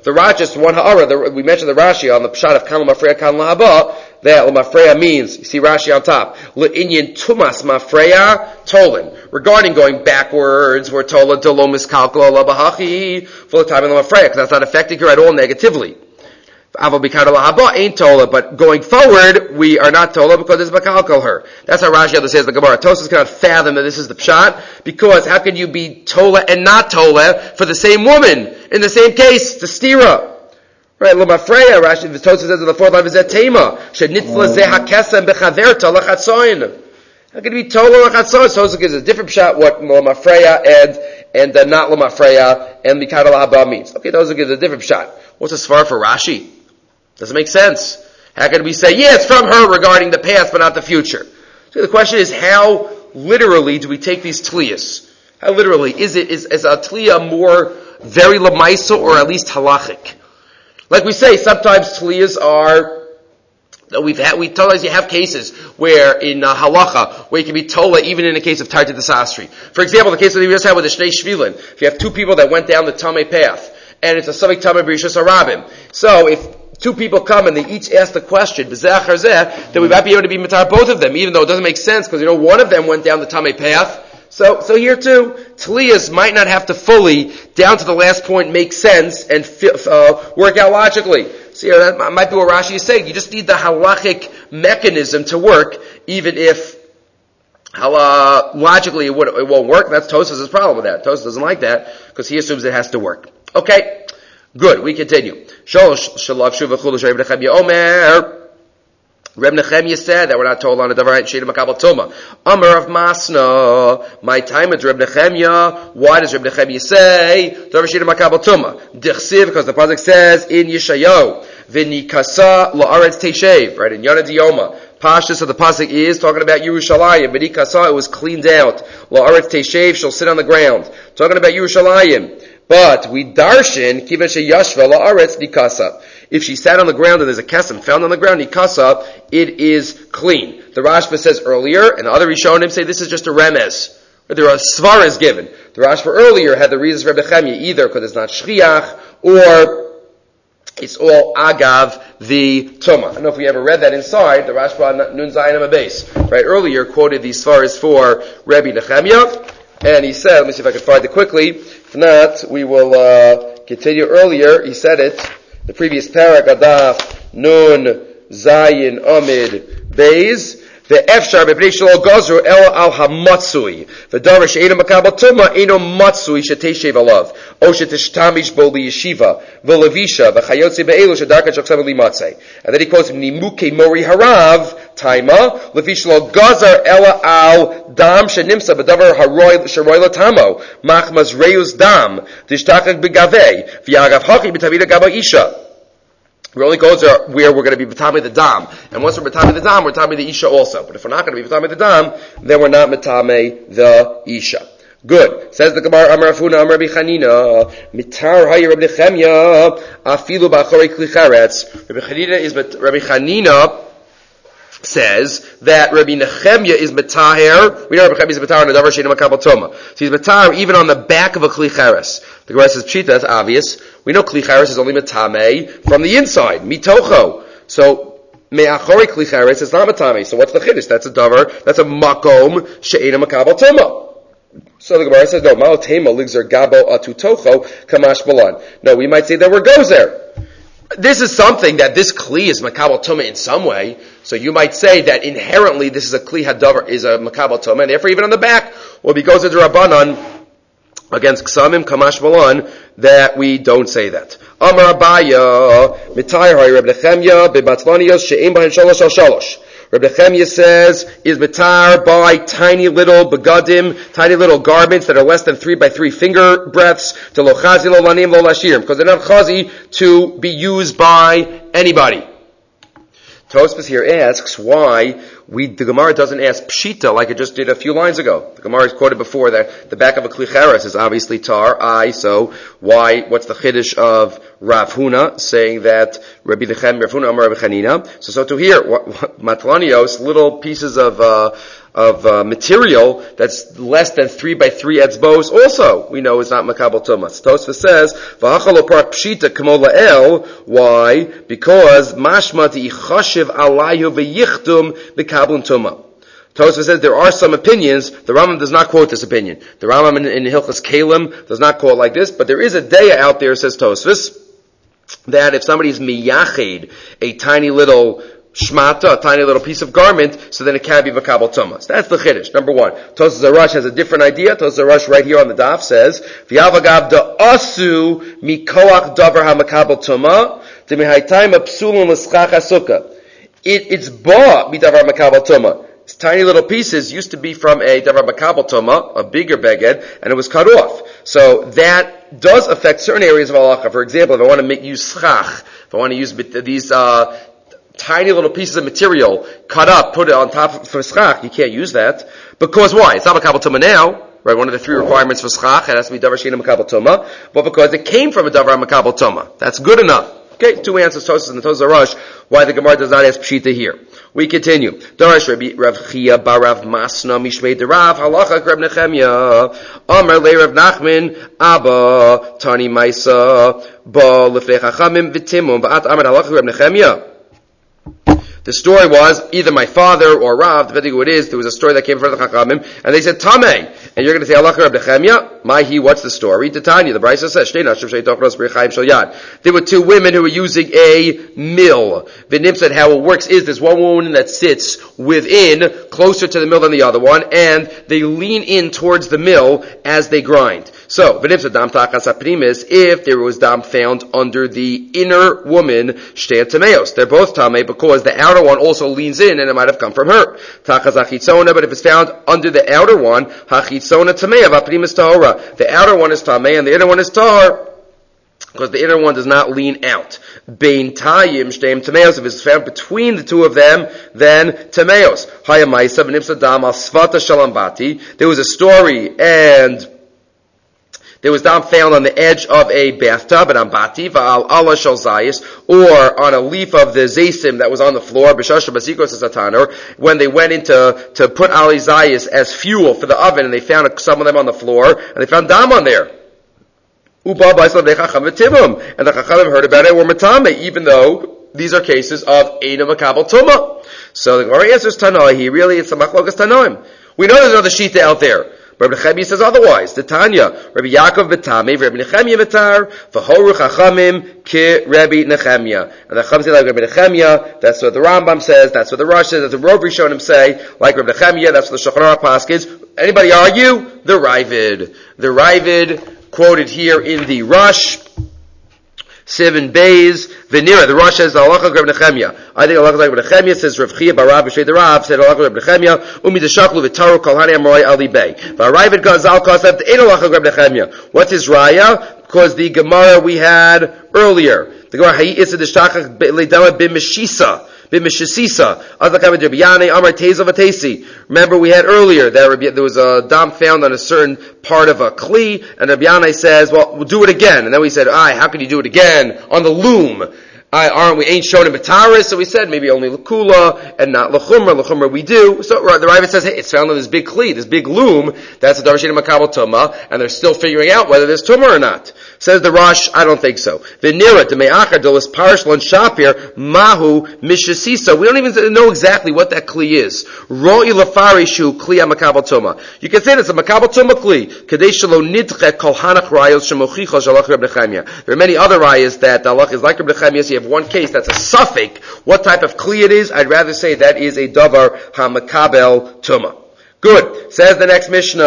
The Rashi, just one ha'ara, the, we mentioned the Rashi on the pshat of kan l'mafreya kan lahaba, that l'mafreya means, you see Rashi on top, l'inyan tumas mafreya tolan. Regarding going backwards, we're told delo miskalkala labahachi, full of time in l'mafreya, because that's not affecting her at all negatively. Aval bikar lahaba ain't tola, but going forward, we are not tola because it's bakalkal her. That's how Rashi says the Gemara. Tosas cannot fathom that this is the pshat, because how can you be tola and not tola for the same woman in the same case? The stira. Right, L'mafreya, Rashi, the Tosas says in the fourth line, is that tema. Shenitzla zeha kesem bechaverta lachatzoin. How can it be tola lachatzoin? Tosas gives a different pshat what L'mafreya and, and uh, not L'mafreya and bikar lahaba means. Okay, Tosas gives a different pshat. What's the svar for Rashi? Doesn't make sense. How can we say, yeah, it's from her regarding the past, but not the future? So the question is, how literally do we take these tliyas? How literally? Is it, is, is a tliya more very lamaisa or at least halachic? Like we say, sometimes tliyas are, we've had, we told us you have cases where in uh, halacha, where you can be tola even in a case of tarta desasri. For example, the case that we just had with the Shnei Shvilin. If you have two people that went down the Tameh path, and it's a Savik Tameh B'Rishus Harabim. So if two people come and they each ask the question, then we might be able to be matar both of them, even though it doesn't make sense, because you know one of them went down the Tameh path. So, so here too, tliyas might not have to fully, down to the last point, make sense and uh, work out logically. So here, that might be what Rashi is saying. You just need the halachic mechanism to work, even if uh, logically it, would, it won't work. That's Tosas' problem with that. Tosas doesn't like that, because he assumes it has to work. Okay. Good, we continue. Shalosh shalav shuva chulu Reb Nechemya Omer. Reb Nechemya said that we're not told on a davar she'ed makabel tuma. Amar of Masna. My time at Reb Nechemya. Why does Reb Nechemya say davar she'ed makabel tuma? Dichsiv, because the pasuk says in Yeshayahu v'nikasa la'aretz teishev. Right in Yana Dioma. Pashtus of the pasuk is talking about Yerushalayim. V'nikasa, it was cleaned out. La'aretz teishev, she'll sit on the ground. Talking about Yerushalayim. But we darshan kivan sheyashva la'aretz nikasa. If she sat on the ground and there's a kesem found on the ground nikasa, it is clean. The Rashba says earlier, and the other Rishonim say this is just a remez. There are svaras given. The Rashba earlier had the reasons for Reb Nechemya, either because it's not shchiach or it's all agav the tuma. I don't know if we ever read that inside the Rashba Nun Zayin Amabes. Right earlier quoted these svaras for Rebbe Nechemya. And he said, let me see if I can find it quickly. If not, we will uh, continue earlier. He said it, the previous parak, Adaf, Nun, Zayin, Amid, Beis, the Efshar, Bepnei Shelo Gazru, El Al HaMatzui, the Davar She'ena Makabel Tuma, Eno Matzui, Sheteshev Alav, O Sheteshtamish Bo Liyeshiva, V'Levisha, V'Chayotze Be'elu, Shedarka Choksav Limatzei. And then he quotes, Nimuke Mori Harav, Taima, Levishlo Gazar, Ela Al Dam, Shenimsa, B'Davar Haroy, Sharoy Latamo, Machmaz Reus Dam, Dishtachak Begavei, V'Yagav Hachi, B'Tavida Gaba Isha. We only go to where we're going to be Matami the Dam. And once we're Matami the Dam, we're Matami the Isha also. But if we're not going to be Matami the Dam, then we're not Matami the Isha. Good. Says the Gemara, Amar Afuna, Amar Rabbi Chanina, Mitar Hayi Rabbi Nechemya, Afilu Ba'achorei Kli Charetz. Rabbi Chanina is, Rabbi Chanina says that Rabbi Nechemya is Mataher. We know Rabbi Nechemya is Mataher on the Davar She'ena Makabel Tuma. So he's Mataher even on the back of a Kli Charetz. The Gemara says, Pshita, that's obvious. We know Kli Charetz is only Matame from the inside. Mitocho. So, Me'achori Kli Charetz is not Matame. So what's the Chiddush? That's a Davar, that's a Makom She'ena Makabel Tuma. So the Gemara says, no, Ma'al Tema Ligzer Gabo Atutocho Kamash Balan. No, we might say that we're gozer. This is something that this Kli is Makabel Tuma in some way. So you might say that inherently this is a Kli Hadavar, is a Makabel Tuma, and therefore even on the back, will be gozer to Rabbanan against Ksamim Kamash Balan, that we don't say that. Amar Abaya, Mitayr Hay Reb Nechemya, Bebatzvaniyos, She'im Bahen Shalosh Al Shalosh. Reb Nechemya says, is Mitar by tiny little begadim, tiny little garments that are less than three by three finger breadths, to lo chazi lo lanim lo lashir, because they're not chazi to be used by anybody. Tosfos here asks why we, the Gemara doesn't ask Pshita like it just did a few lines ago. The Gemara is quoted before that the back of a Klicheres is obviously tar, I, so why, what's the Chiddush of Rav Huna saying that Rabbi Lechem, Rav Huna, Amar Rabbi Chanina? So, so to here, Matlanios, little pieces of, uh, of uh, material that's less than three by three etzbos also we know is not makabel tumas. Tosfos says v'hachalo parak pshita kamo la'el. Why? Because mashma ti'ichashiv alayu v'yichtum b'kabel tuma. Tosfos says there are some opinions. The Rambam does not quote this opinion. The Rambam in, in Hilchas Kalim does not quote like this, but there is a daya out there, says Tosfos, that if somebody's miyached a tiny little shmata, a tiny little piece of garment, so then it can be makabel tumas. That's the chiddush. Number one. Tosfos Arush has a different idea. Tosfos Arush right here on the daf says, V'yavagav da asu mikoach davar ha-makabel tuma, d'mihaytayim apsulun l'schach ha-sukkah. It, it's ba midavar makabel tuma. These tiny little pieces used to be from a davar makabel tuma, a bigger beged, and it was cut off. So that does affect certain areas of halacha. For example, if I want to make use schach, if I want to use these, uh, tiny little pieces of material, cut up, put it on top of for schach, you can't use that. Because why? It's not makabel tuma now, right? One of the three requirements for schach, it has to be davar sheina makabel tuma, but because it came from a davar makabel tuma. That's good enough. Okay, two answers, Tosfos and the Tosfos Arush, why the Gemara does not ask Pshita here. We continue. Darash Rabbi Rav Chia Barav Masna Mishmei Derav Halacha Reb Nechemia Amar Le Rav Nachman Abba Tani Maisa Ba Lefnei Chachamim V'Timum V'at Amar Halacha Reb Nechemia. The story was either my father or Rav, depending who it is. There was a story that came from the Chachamim, and they said Tameh, and you're going to say Halacha Reb Nechemia. My he, what's the story? Titania, the Brisa says Shtei Nashim Shei Tochros B'Chaim Shel Yad. There were two women who were using a mill. V'Nim said how it works is there's one woman that sits within, closer to the mill than the other one, and they lean in towards the mill as they grind. So, V'Nim said Dam Tachas HaPrimis, if there was dam found under the inner woman, Shtei Tameos. They're both Tameh because the outer one also leans in and it might have come from her. Tachas hachitzona, but if it's found under the outer one, hachitzona tamei, v'aprimis tahora. The outer one is tamei and the inner one is tahor, because the inner one does not lean out. Bein tayim shteim tameos. If it's found between the two of them, then tameos. Hayamaisa v'nimsa dam al svata shalambati. There was a story and there was dam found on the edge of a bathtub, an ambati, va'al ala shal zayis, or on a leaf of the zaysim that was on the floor, b'shasha basikos satanor, when they went into to put ali zayis as fuel for the oven, and they found some of them on the floor, and they found dam on there. Uba b'aisla v'chacham v'tibum, and the chachamim heard about it, were matame, even though these are cases of eina makabel tuma. So the Gemara answers Tanoi, really it's a machlokas Tanoim. We know there's another shita out there. Rabbi Nechemia says otherwise. The Tanya, Rabbi Yaakov B'Tamei, Rabbi Nechemia B'Tar, V'horu Chachamim Ki Rabbi Nechemia. And the Chacham say like Rabbi Nechemia. That's what the Rambam says. That's what the Rosh says. That's what the Rov Rishonim say. Like Rabbi Nechemia. That's what the Shulchan Aruch paskins. Anybody argue? The Ravid. The Ravid quoted here in the Rosh. Seven bays, Venira, the Rosh says, Halacha Reb Nechemia. I think Halacha Reb Nechemia says, Rav Chia Barav B'Shrei the Rav said, Halacha Reb Nechemia, Umi Deshachlu V'Taru Kol Hani Amroi Ali Bey. V'Arayvid Gazal Kosev, Ein Halacha Reb Nechemia. What's his raya? Because the Gemara we had earlier. The Gemara, Hayi Issa Deshtachach Le'Dama B'Meshisa. B'Meshisa. Azakam B'Yane Amar Teza V'Tesi. Remember we had earlier that there was a dam found on a certain part of a kli, and Rabbi Yanai says, well, we'll do it again. And then we said, aye, how can you do it again on the loom? I, aren't we ain't shown in Bataris? So we said maybe only Lakula and not Lachumra. Lachumra we do. So the Ravid says, hey, it's found on this big kli, this big loom. That's a davar sheina makabel tuma, and they're still figuring out whether there's tumah or not. Says the Rosh, I don't think so. V'nira to me'achar dolis parshlan shapir mahu mishasisa. We don't even know exactly what that kli is. Ro'i lafarishu kli makabel tuma. You can say it's a makabel tuma kli. Kadesh shelo nidche kol hanach rayos shemochicha shalach Reb Nechemia. There are many other rayos that the halach is like Reb Nechemia. So you have one case that's a suffix. What type of kli it is? I'd rather say that is a davar hamakabel tuma. Good. Says the next Mishnah,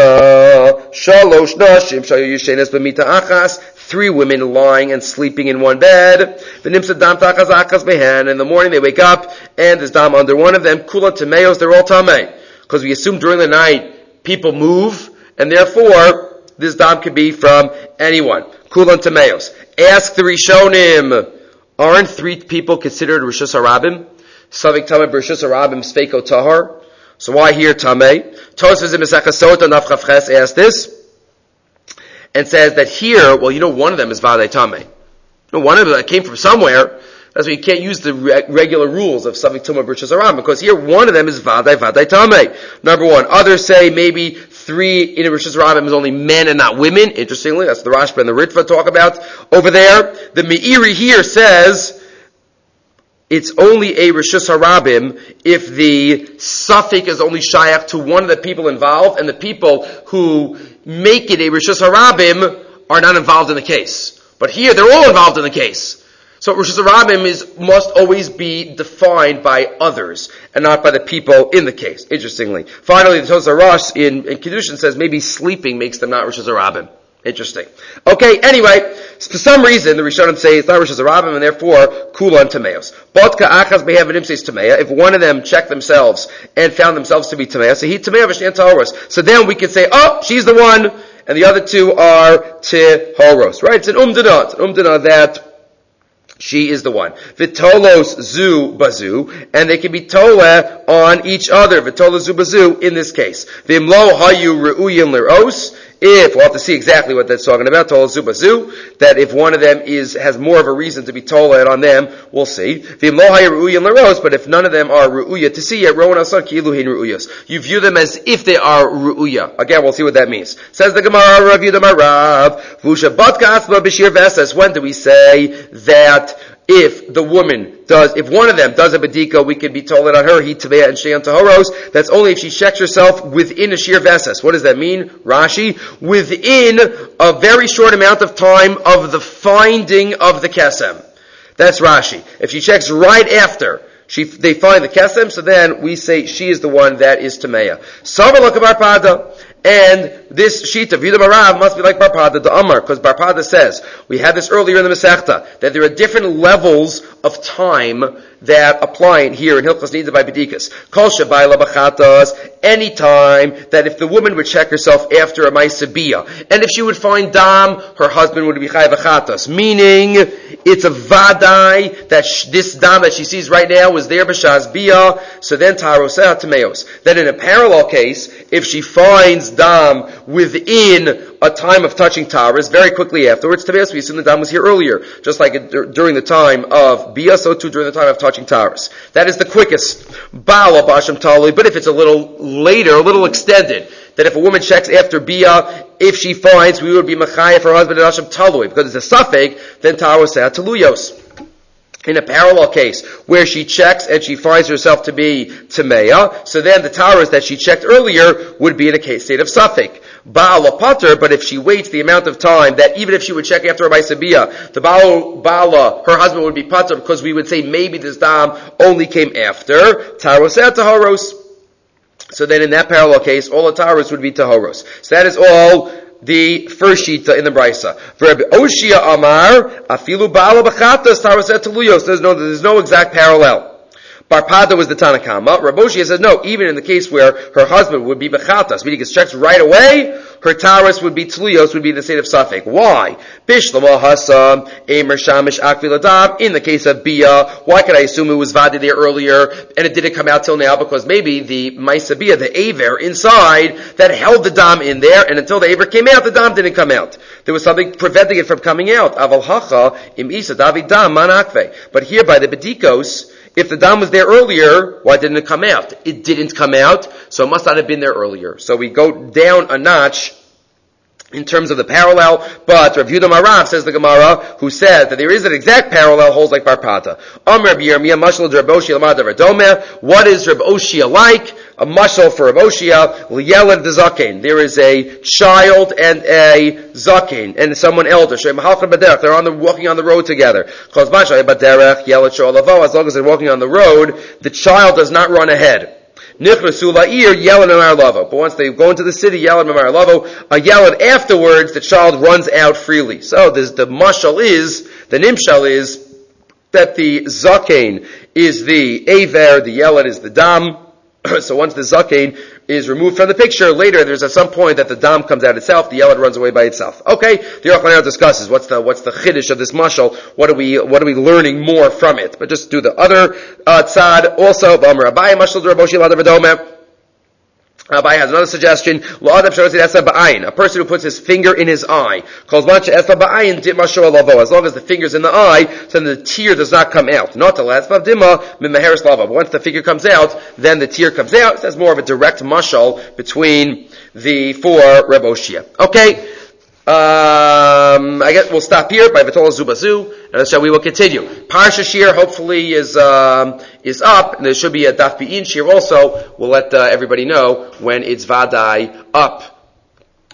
Shalosh nashim shayu yishenes b'mita achas. Three women lying and sleeping in one bed. V'nimsa dam tachas achas behen. In the morning they wake up and there's dam under one of them. Kula tameos, they're all tamei. Because we assume during the night people move, and therefore this dam could be from anyone. Kula tameos. Ask the Rishonim. Aren't three people considered Rishus HaRabim? Savik Tameh B'Rishus Harabim Sfeiko Tahar. So why here Tameh? Tosfos in Masechah Sota Naf Chavches asks this, and says that here, well, you know, one of them is Vadei Tameh. You know, one of them that came from somewhere. That's why you can't use the re- regular rules of Savik Tumah B'Rishus Harabim, because here one of them is Vadei Vadei Tameh. Number one. Others say maybe three in B'Rishus Harabim is only men and not women. Interestingly, that's the Rashba and the Ritva talk about over there. The Meiri here says it's only a Rishus Harabim if the suffix is only shayach to one of the people involved, and the people who make it a Rishus Harabim are not involved in the case. But here they're all involved in the case. So Rishus Harabim is must always be defined by others and not by the people in the case. Interestingly, finally, the Tosar Rosh in, in Kiddushin says maybe sleeping makes them not Rishus Harabim. Interesting. Okay, anyway, for some reason the Rishonim say it's not Rishus Harabim and therefore Kulan Tameos. Botka Achaz Behevadim says Tameya. If one of them checked themselves and found themselves to be Tameya, so he Tameya V'Shneim Tahoros. So then we can say, oh, she's the one, and the other two are Tahoros. Right? It's an umdana. It's an umdana that she is the one. Vitolos zu bazu, and they can be tole on each other. Vitolos zu bazu in this case. Vimlo hayu reuyim liros. If, we'll have to see exactly what that's talking about, Tola Zubazu, that if one of them is, has more of a reason to be Tola on them, we'll see. But if none of them are Ru'uya to see it, you view them as if they are Ru'uya. Again, we'll see what that means. Says the Gemara, Rav Yudam Arav, Vusha Batka Asma B'Shir Vesas. When do we say that if the woman does, if one of them does a bedika, we can be told on her, he taveh and sheyan tahoros. That's only if she checks herself within a shir vesas. What does that mean? Rashi, within a very short amount of time of the finding of the kesem. That's Rashi. If she checks right after she, they find the kesem, so then we say she is the one that is tameya. Savar lakabar pada. And this sheet of Yudam Arav must be like Barpada, the Amar, because Barpada says, we had this earlier in the Masechta, that there are different levels of time that apply here in Hilchos Nida by Bedikas. Kol Shabayla Bachatas, any time that if the woman would check herself after a Maisa Bia, and if she would find Dam, her husband would be Chay Bachatas, meaning it's a Vadai that sh- this Dam that she sees right now was there B'Shaz Bia, so then Taroseh Tameos. Then in a parallel case, if she finds Dam within a time of touching Taras, very quickly afterwards, Tameos, we assume the Dam was here earlier, just like it, during the time of Bia, so too during the time of touching Taras. That is the quickest. Ba'ala Basham Tali, but if it's a little later, a little extended, that if a woman checks after Bia, if she finds we would be Machayef for her husband and Asham Talui, because it's a suffix, then Taras Sehat Taluyos. In a parallel case, where she checks and she finds herself to be Tameya, so then the Taras that she checked earlier would be in a case state of suffix. Ba'ala Pater, but if she waits the amount of time that even if she would check after her Maisabiyah, the Ba'ala, Ba'ala, her husband would be Pater, because we would say maybe this Dam only came after Taroset Taharos. So then in that parallel case, all the Taharos would be Taharos. So that is all the first shita in the Brisa. Rabbi Oshia Amar, Afilu Ba'ala B'chatas Taroset Taluyos. There's no, there's no exact parallel. Barpada was the Tanakama. Rabbi Oshia says no, even in the case where her husband would be B'chatas, meaning it's checked right away, her Taras would be Tluyos, would be in the state of Safek. Why? Bishlama Hasa, Emer Shamish Akviladab, in the case of Bia, why could I assume it was Vadi there earlier, and it didn't come out till now? Because maybe the Maisa Bia, the Aver inside, that held the Dam in there, and until the Aver came out, the Dam didn't come out. There was something preventing it from coming out. Aval Hacha, Im Isa David Dam, Manakve. But here by the Bedikos, if the Dam was there earlier, why didn't it come out? It didn't come out, so it must not have been there earlier. So we go down a notch in terms of the parallel, but Rav Yudam Arav, says the Gemara, who says that there is an exact parallel, holds like Barpata. Amr Rabbi Yirmiyah, mashal Rav Oshia l'mad Rav. What is Rav Oshia like? A mashal for Rav Oshia, l'yeled the zaken. There is a child and a zaken, and someone elder. They're on the, walking on the road together. As long as they're walking on the road, the child does not run ahead. Nichnasu la'ir yelad memar lavo. But once they go into the city, yelad memar lavo, a yelad afterwards, the child runs out freely. So this, the mashal is, the nimshal is, that the zaken is the aver, the yelad is the dam. So once the zaken is removed from the picture, later there's at some point that the dam comes out itself, the yelad runs away by itself. Okay, the Aruch LaNer discusses what's the what's the chiddush of this mashal. What are we what are we learning more from it? But just do the other uh, tzad also. B'amar Abaye mashal d'Raboshi l'adav v'domeh. Abai has another suggestion. A person who puts his finger in his eye. As long as the finger's in the eye, so then the tear does not come out. Not the last. Once the finger comes out, then the tear comes out. So that's more of a direct mashal between the four Reb Oshia. Okay. Um, I guess we'll stop here by V'tol Zubazu, and so we will continue. Parsha Shir hopefully is um, is up, and there should be a Daf Be'in Shir also. We'll let uh, everybody know when it's Vadai up.